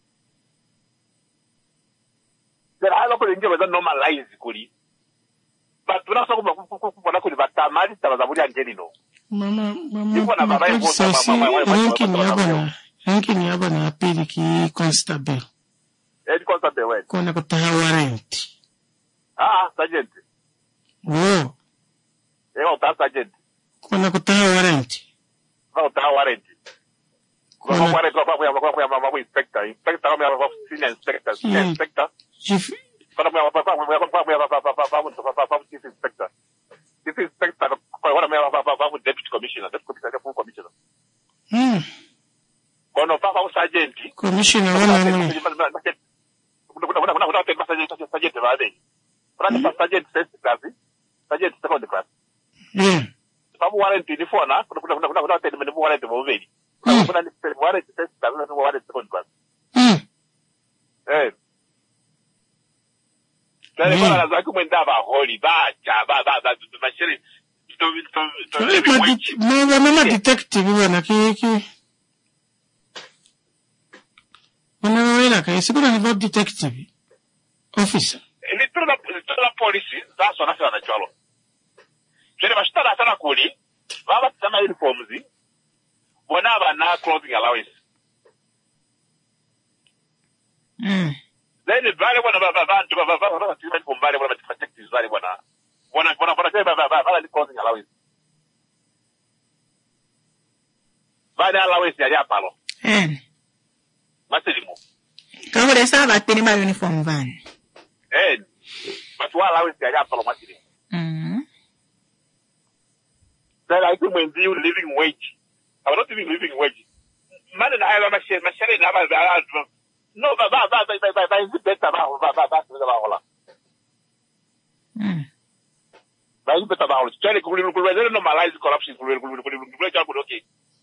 M: There are local ingia weza normalize kuli. But tunasema kwamba kuna batamali tabazaburi angelino.
L: Mama ni hapa na pili ki constable.
M: Constable wewe.
L: Kuna kutaha warrant.
M: Sergeant.
L: Oh.
M: Uta sergeant.
L: Kuna kutaha warrant.
M: Kutaha warrant. Kuna warrant kwa inspector. Inspector kama senior inspector. Inspector.
L: Chief.
M: Kuna chief inspector. Chief inspector kwa deputy commissioner. Deputy commissioner full commissioner. Kono papa sergeant.
L: Commissioner wana.
M: Kuna sergeant baadaye. Kuna sergeant first class. Sergeant second class. Sababu warrant ni fona, kuna attendment warrant mwoveli. Kuna warrant first class na warrant second class. Tale bana za kumenda ba holi ba mashiri
L: mama detective bana ki wana wena kai sikuna ni detective officer
M: ni la polisi za sona sana chalo jere bashitara sana kuli baba tsama uniforms bona bana clothing allowance then vale bona baba treatment kumbale bona protective vale bona baba ni clothing allowance vale allowance ya palo maselimu
A: kama desa batini ma uniform van
M: but wa allowance ya palo maselimu then I think when you living wage I'm not even living wage man na haya mashare na ba no ba is better ba hola ba is better ba hola chale kulele normalize corruption kulele chako okay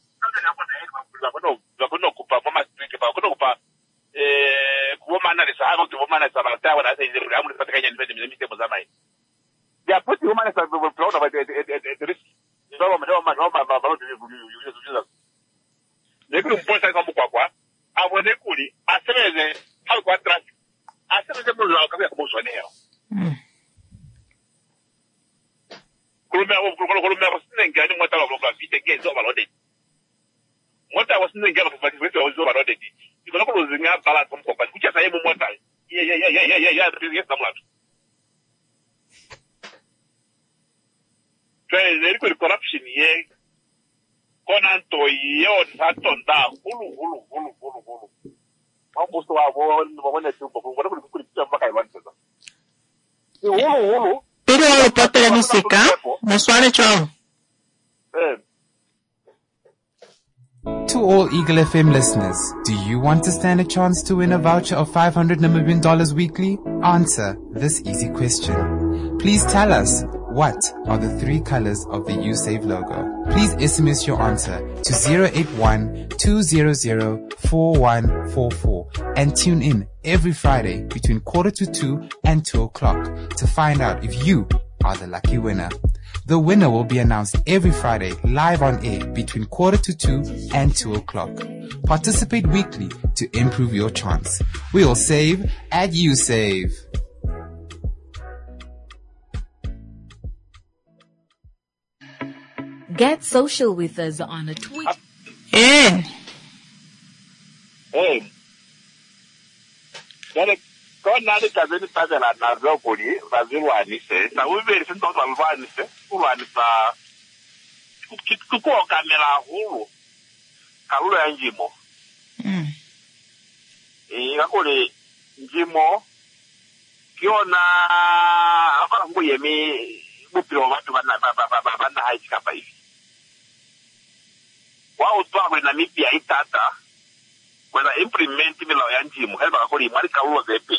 M: no kupa mama street ba kupa kuoma na sahabu kuoma sa ba tawa na sasa ndio amu nipata kanya nipende mzamai ya poti woman sa proud of the risk no nekuru mposa kama kwa abone kuli asemeze hal kwa traffic asemeze mulo kabisa kuboshwa leo kulumia wasinenga ni mwata wa kwa vite gezo balode mwata wasinenga kwa vite wazo balode iko nako luzinga balance kwa kucha saye mu mwata ya yes namlat tele ko corruption ye konanto yo satonda hulu mambo so wabona tupo mbona kulipita mpaka iwanza hulu
A: pero pote musika maswali chao
N: To all Eagle FM listeners, do you want to stand a chance to win a voucher of $500 Namibian weekly? Answer this easy question. Please tell us, what are the 3 colors of the USave logo? Please SMS your answer to 081-200-4144 and tune in every Friday between 1:45 and 2 o'clock to find out if you are the lucky winner. The winner will be announced every Friday live on air between 1:45 and 2 o'clock. Participate weekly to improve your chance. We'll save and you save.
I: Get social with us on a tweet.
M: Konali kazeni tazela nazo kuli vazilwanise na uveri sinto valwanise ulwanisa kuko kamera hulu kalulo ya njimo ngakole njimo kiona akala mbuyemi bupiro watu bana haika pa hivi wao twabwe na mipia itata kwenda implement bila yanjimu heba akoli mali kaulo zepi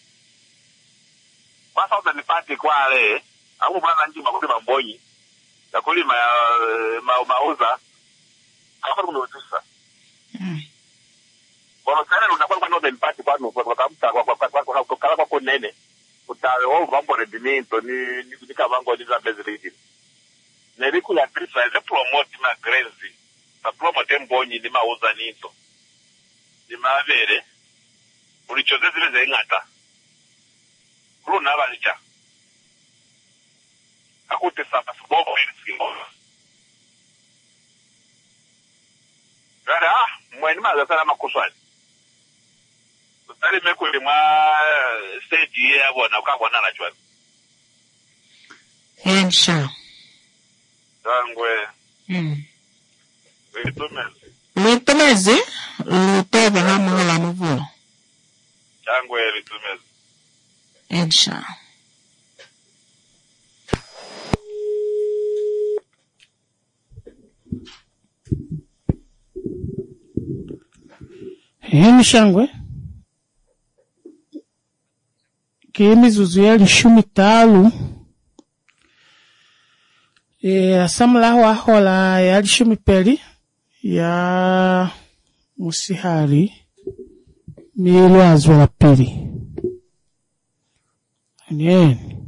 M: kwa sababu ni party kwa le au bwana njima kwa mbonyi akoli mauza hapo kuna utusa kwa sababu unakuwa kwa northern party kwa kwa kunene utawe mambo rendimento ni kama ngo ni za bezilidi na bikula pesa za promote na crazy ta promote mbonyi ni mauza nito ni mavere ulichozezi leze ngata runa balicha akute sapa bobo hivi gara mweni maza sana makuswali utali mekuli mwa stage ya bona ukabona na chwa
O: Hensha
M: Tangwe
O: Litumezi Lutebe hamu la muvulo
M: Tangwe litumezi
O: Hensha
L: Hemishangwe Kemizuzu ya lishumitalu asamlahu ahola ya lishumipeli ya musihari milu azwala pili Nyen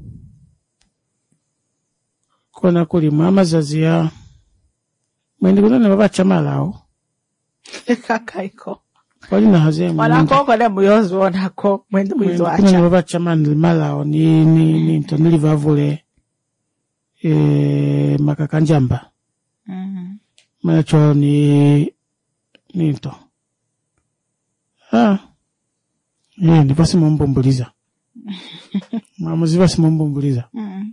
L: kona kuli mama zazi ya mwendi kuna baba chama lao
A: Kakaiko
L: Kwali na hazemu
A: wala koko le muyozo onako mwendi mwizo acha
L: kuna baba chama malao ni ntonilivavule makakanjamba macho ni nito ni basi mumbumbuliza mamuzi basi mumbumbuliza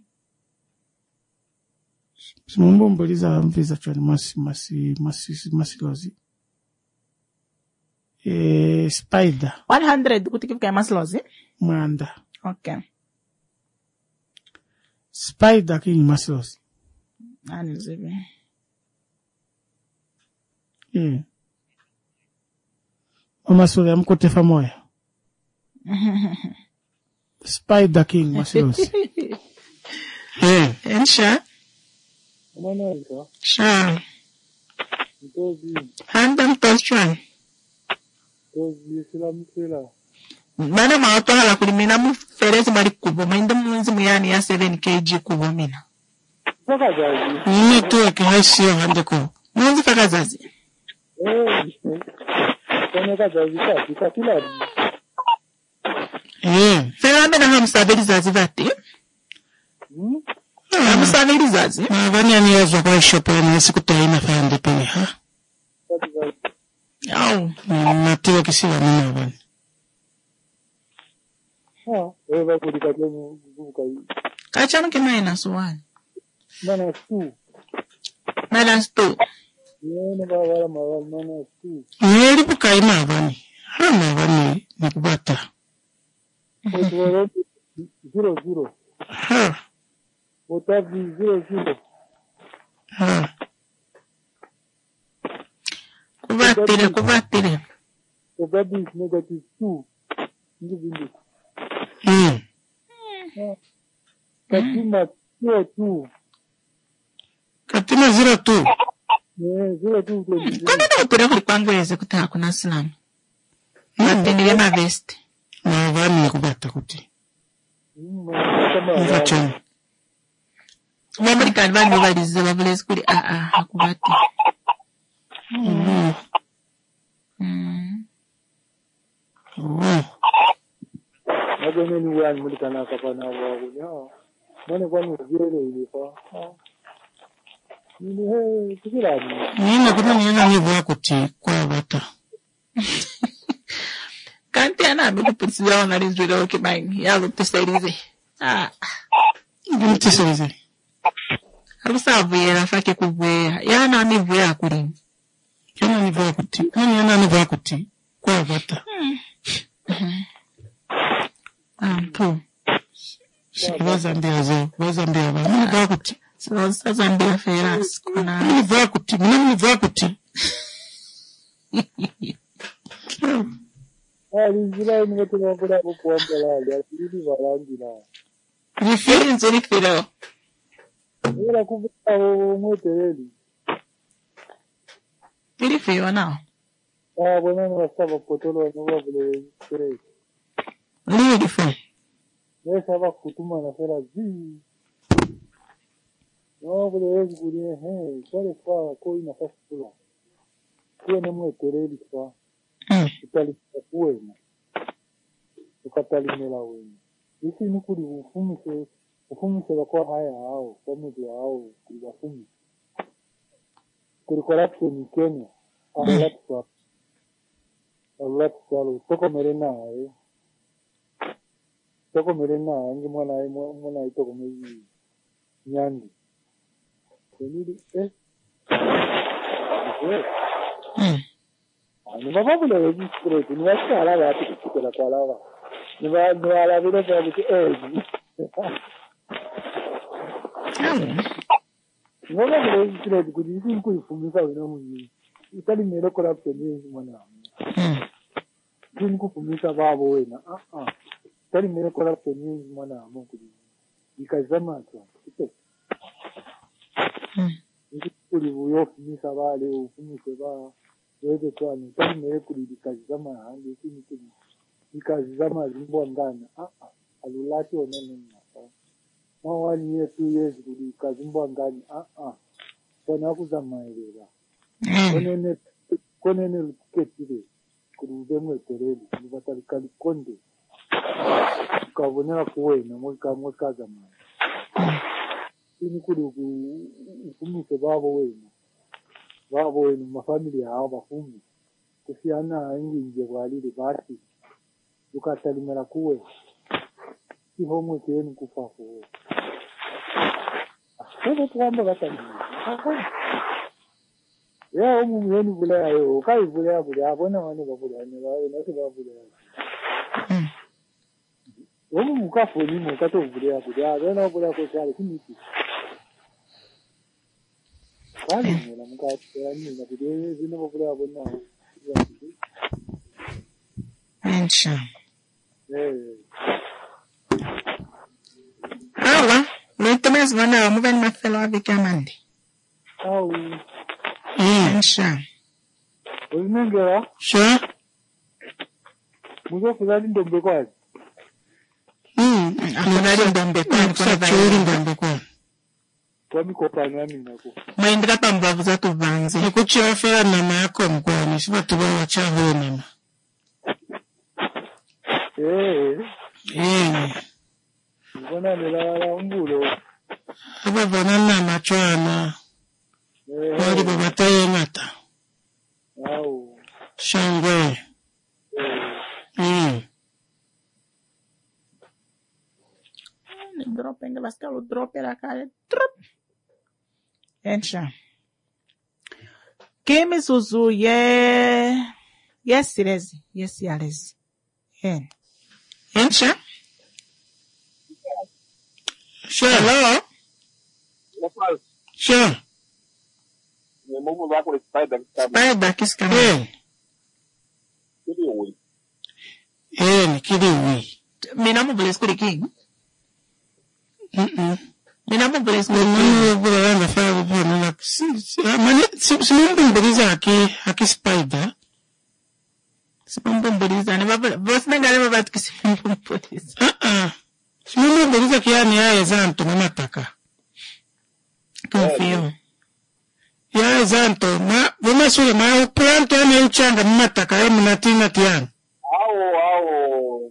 L: simumbumbuliza mviza choni masilozi spider
A: 100 kutikifika masilozi
L: mwanda
A: okay
L: spider kini masilozi
A: anizibi
L: Omasule amkotefa moya Spider King masilosi
O: Ensha Sha Handa mtoshwan Bana maotola la kulimina muferezi mali kubo Mainda mwinzi muyani ya 7 kg kubo mina Nini tuwa kihashio hande kubo Mwinzi kakazazi Fela mena hamsabeli zazi vati hamsabeli zazi Mavani ya niyazo kwa ishopo ya nisi kutaina fayandi pene ha Au Matiwa kisiwa mina vani Kachano ke minus 1 Minus 2 Yeri bukai mavani Hama vani nikubata
P: 0
L: Ha
P: Otavi 0
L: Ha
O: Kuvatire
P: Otavi is negative 2 Ndivindi Katima 02
L: Katima 02
P: 02
O: Kwa nini upira kwangu yeze kutaka kuna slamu Matenile mavesti
L: Mavani nikubata kuti Mvachani
O: Wamerikani vani walize wavulezi kuli hakubati
P: Magene ni wani mulikana kapana wawu Mwane kwani ujirele ilifa Nini hei tukirani
L: Nina kuna nina nivu kuti kwa wata
O: Kanti anami kupitisiwa wanarizwile wake maini Yalu pestairize
L: Mtiserize
O: Harusa vuyela fake kuvuyela Yana ni vuyela kuli
L: Yana ni vuyela kuti Yana ni vuyela kuti kwa wata
O: Mpo
L: Wazambia zo Wazambia wa Mini vuyela kuti
O: Sazambia feras
L: Mini vuyela kuti Mini vuyela kuti
P: Alizira ni watu wanakula kuomba la asili valangi la.
O: Reference ni filo.
P: Ila kuvuta mweteleli.
O: Ili filo nao.
P: Bwana nasaba potolo no vile kire.
O: Ili filo.
P: Esa va kutuma na fera zi. No vile kurie sole kwa koi na fastula. Kwa mweteleli kwa. Utalipa kuwema. Ukatalimela wema. Isi ni kuri ufumise bakwa haya hao kwa mtu hao kuri wafumise. Kuri corruption Kenya. Allah tsalo toko merena ngi mwana itoko mezi nyandi. Kenidi ni baba bule registrate ni wasala watu kuchukua kwa lawa ni wala vile kwa vitu ni baba bule registrate kujisi kuifumisa wena munyi itali mero corruption ni mwana ni kufumisa babo wena itali mero corruption ni mwana mungu ikazama tu ni kuli uyofumisa bale ufumise ba wewe kwani kama mimi kulidikazi kama handi sini kuni ikazi zama zimbo ndani alulati onene hapa mawani yetu yesu kulidikazi zimbo ndani kana kuzama elewa konene kuketire kurudemwe tereli nibatarikali konde ukabonera kuwena mweka zamani sini kuli ufumise babo wena wabo wenu mafamilia hao bafungi kusiana ingi walile basi ukatalimela kuwe kihomwe kenu kufafu sasa tuamba batani ya umu yenu bulaya yo kai bulaya abona wani babulaya ne bawe nasi babulaya umu mukafu ni mukato bulaya bena bulaya ko sale kiniki Wali mula mkati na bidii zina mabula abona.
O: Mention. Awa, leta mes wana muven mafelo abikamandi.
P: Au.
O: Mention.
P: Uzinengera?
O: Sure.
P: Muzo fulani ndombe kwa.
O: Fulani ndombe kwa.
P: Kwa mikopana nako.
O: Maindra pambavu za tubanze. Nikuchira fera mama yako mkwani. Siba tuba wachaho mama.
P: Mbona nilala mbulo.
O: Haba banana machwana. Wali babataye ngata.
P: Au.
O: Shangwe.
A: Drop ainda vai ficar o drop era cara. Drop. Encha. Kimi Suzu yes Sirezi. Yes Yarezi.
O: Encha. Sure. Hello. Sure.
M: Mungu wako ni spider
O: kiskama. Ni kidi. Mina mo bless kuri king. Mina mo bless kuri king. Bula na fa bula na. Simumbu mbiriza haki spider. Simumbu mbiriza. Ni baba boss nangale baba tukisimumbu mbiriza. Simumbu mbiriza kiani ya zanto mamataka. Confio. Ya zanto vuma sule planto ya uchanga mamataka ya munatina tiana.
M: Au.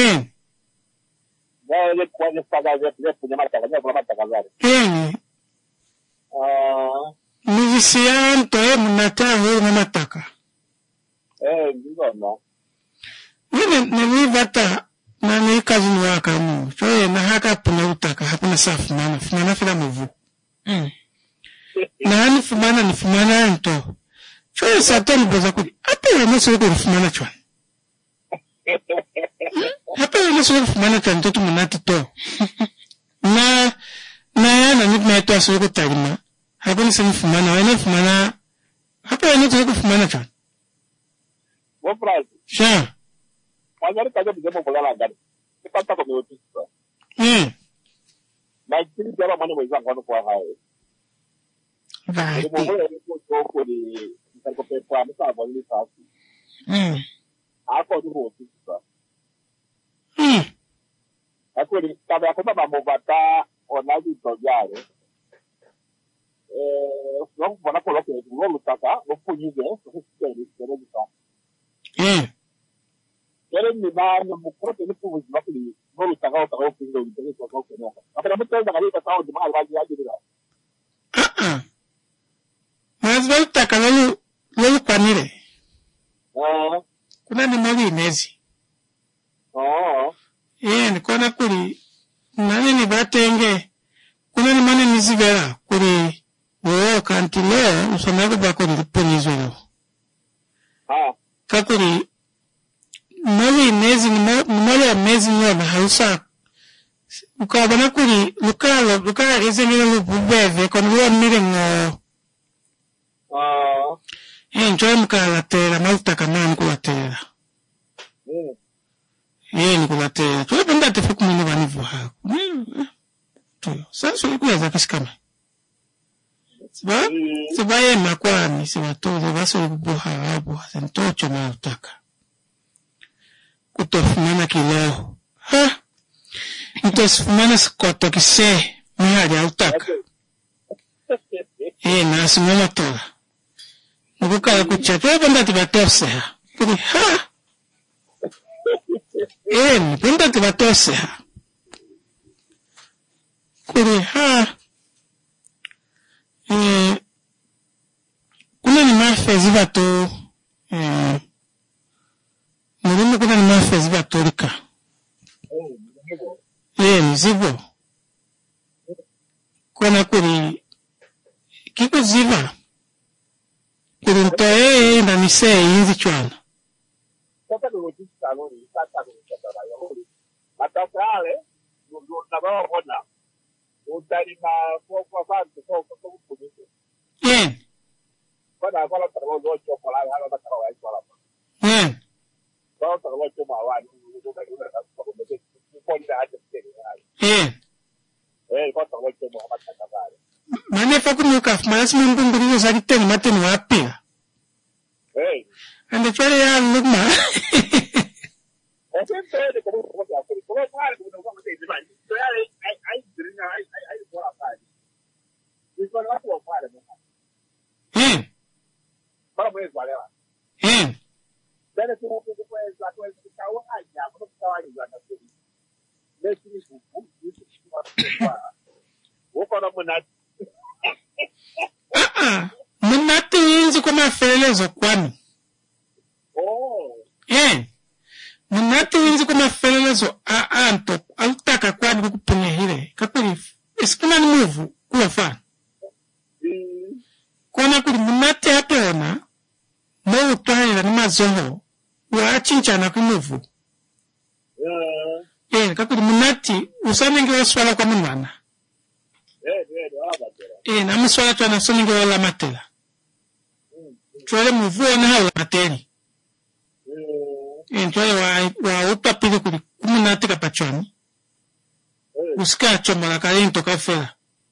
M: Ile kwa sababu ya kwa mataka zale.
O: Musicianto ya munataho mamataka.
M: Ndio.
O: Mimi vata na ni kazi ni waka mu. So na haka puna utaka hapana safu mana fila muvu. Na ni fumana nto. So satani boza kuli. Hapa yana sio kwa fumana chwa. Hapa yana sio fumana chwa nto munati to. Na yana ni meto sio kwa tagma. Hapa ni sio fumana. Hapa yana sio kwa fumana chwa.
M: What price?
O: Sure.
M: magari kaza bizemo bola ngani ipata ko meoti sa na kiri jara mane mweza ngano kwa hayo
O: vai
M: ko di ko pe pa msa boli sa ako du ho sa ako di kabe ko baba movata ona di tojare donc voilà pour que le tata le police c'est le ça Kere ni ba na mukro te ku bu ba kuli no ta ga ta ko ni de ko ko no apara mo ta ga ni ta o di ma ba ya di da
O: mas vai ta ka lo kwanire kuna ni mali nezi ni kona kuri nani ni batenge kuna ni mani nizigera kuri kantile usomeko ba kuri polizo yo kakuri mali nezi ni mali amezi nyona hausa ukabana kuri lukala izemile lububeve kono luwa mire njoye mkalatera malutaka nani kulatera ni kulatera tuwe penda tefuku mwini wanivu hako tuyo sasa ulikuweza kishikama siba yema kwani siba tuwe baso ubuha wabu zentocho na utaka kutofumana kileo ntosifumana sikoto kise mihari ya utaka nasi mwema tola nukukala kucha tuwe penda tibatose kuri penda tibatose kuri kuna ni mafezi bato Murimo kuna ni mafezi batolika mzigo kuna kuri kiko ziva kuri ntoe na mise inzi chwana
M: sasa ndio kisa lori sasa ndio kisa la lori matakale ndio na baba bona utari na kwa bantu kwa kupunguza bana bala tarabo locho kwa la hala na tarabo ai kwa la bala tarabo locho ma wani ndio ndio na kwa kumbe kwa ndio haja tena kwa tarabo locho ma hapa takabale
O: mane fakunuka mas mbunguri za kiteni mateni wapi ande chale ya lugma
M: Entonces, como para como vamos a decir, hay drina, hay por acá. Y con la tua para, para pues vale. Deve ser um pouco mais lá com esse carro aí, já vamos estar aí já na frente. Deixa isso, isso que vai. Vou para Monate.
O: Monate inzi kwa mafelezo kwani. Monate inzi kwa mafelezo anto autaka kwani kukupunya hile. Kakuri eskuna ni muvu kuwa fa. Kona kuri monate hapeona mo utahira ni mazoho wa chinchana kumuvu. Kakuri monate usanenge wa swala kwa mwana. Na muswala twana soninge wala matela. Twale muvuona hala mateli. Twale wa utapili kuri kumunate kapachoni. Usika chomola kalinto kafela.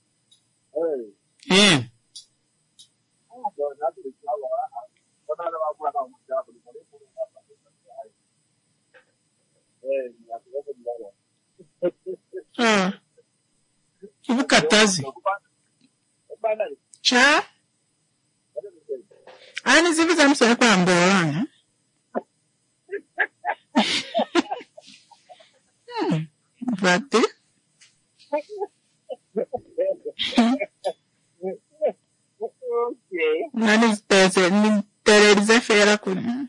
O: Kivu katazi. Cha? Ani zivi za msole kwa mbolanga. Vate? Nani stese, ni tererize fera kuna.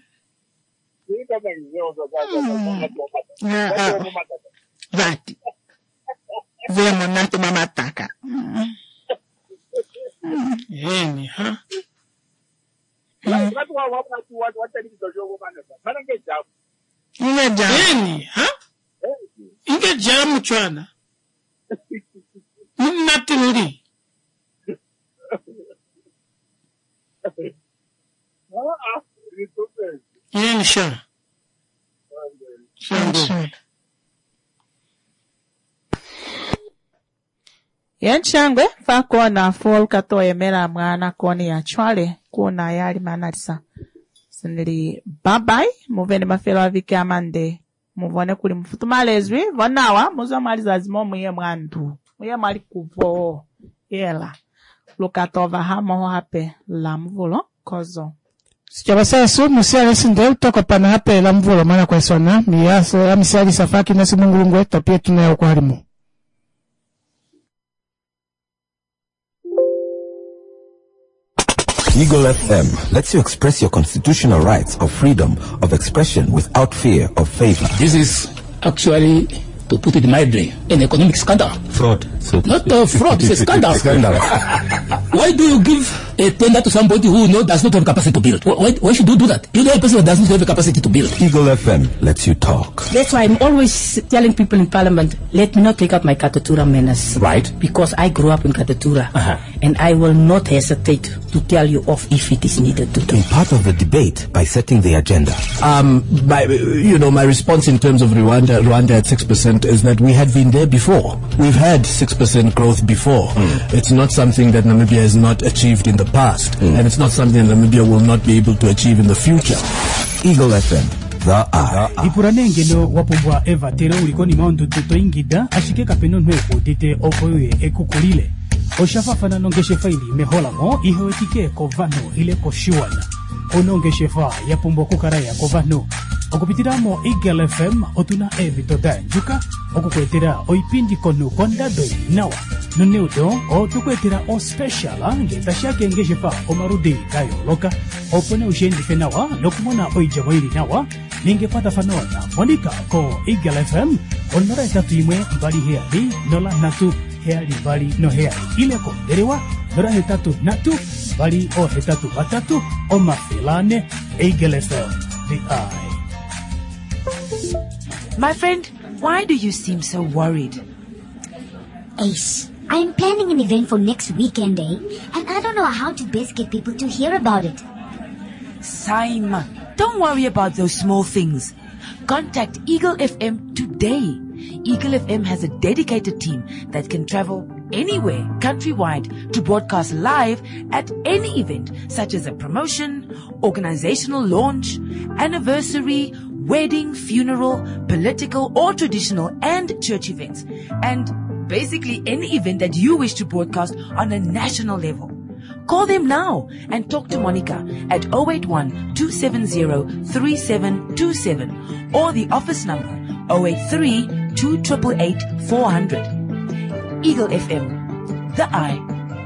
O: Vate. Vemo nati mamataka. Ha? Inge jamu chwana. Nati nuri. Sha.
A: Yenchangwe fakona fol kato emera mwana koni ya chwale kuna yali manalisa. Sinili babai muvene mafelo avike amande muvone kuli mfutumalezwi vonawa muzo maliza zimo muye mwandu muye mali kuvo yela lukatova hamo hape la mvulo kozo
L: Sichabasasu musiale sinde utoko pana hape la mvulo mana kwa isona miyaso ya misiali safaki nasi mungulungwe tapia tunayo kwa harimu.
B: Eagle FM lets you express your constitutional rights of freedom of expression without fear of favor.
C: This is actually, to put it mildly, an economic scandal.
B: Fraud.
C: Not fraud, it's a scandal. Why do you give a tender to somebody who does not have capacity to build? Why should you do that? You know a person that does not have the capacity to build.
B: Eagle FM lets you talk.
D: That's why I'm always telling people in Parliament, let me not take out my Katatura manners.
B: Right.
D: Because I grew up in Katatura. And I will not hesitate to tell you off if it is needed to do.
B: Be part of the debate by setting the agenda.
E: My response in terms of Rwanda at 6% is that we had been there before. We've had 6% growth before. It's not something that Namibia has not achieved in the past. And it's not something Namibia will not be able to achieve in the future.
B: Eagle FM.
Q: Ipuranengelo wapumbwa Eva tero ulikoni maundu tuto ingida ashike kapeno nwepo tete opoye ekukulile. Oshafafana nongeshe faili mehola mo ihewetike kovano ile koshiwana. Onongeshe fa ya pumbo kukaraya kovano. Okupitiramo Eagle FM otuna evitoda njuka okukwetera oipindi konu kondado nawa nuneudo otukwetera o special ngetashake ngeshefa omarudi kayo loka opone ushendi fenawa nokumona oijamoiri nawa ningepata fanona monika ko Eagle FM onora etatu imwe mbali heali nola natu heali mbali no heali ileko derewa nora hetatu natu mbali o hetatu batatu o mafilane Eagle FM the eye.
F: My friend, why do you seem so worried?
G: Ace, I'm planning an event for next weekend, and I don't know how to best get people to hear about it.
F: Saima, don't worry about those small things. Contact Eagle FM today. Eagle FM has a dedicated team that can travel anywhere countrywide to broadcast live at any event, such as a promotion, organizational launch, anniversary, wedding, funeral, political or traditional and church events, and basically any event that you wish to broadcast on a national level. Call them now and talk to Monica at 081-270-3727 or the office number 083-288-400. Eagle FM, the eye.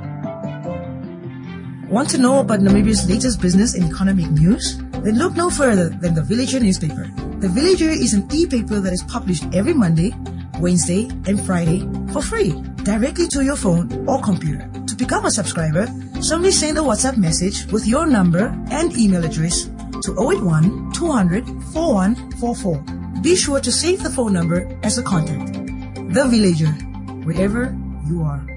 R: Want to know about Namibia's latest business and economic news? Then look no further than The Villager newspaper. The Villager is an e-paper that is published every Monday, Wednesday, and Friday for free, directly to your phone or computer. To become a subscriber, simply send a WhatsApp message with your number and email address to 081-200-4144. Be sure to save the phone number as a contact. The Villager, wherever you are.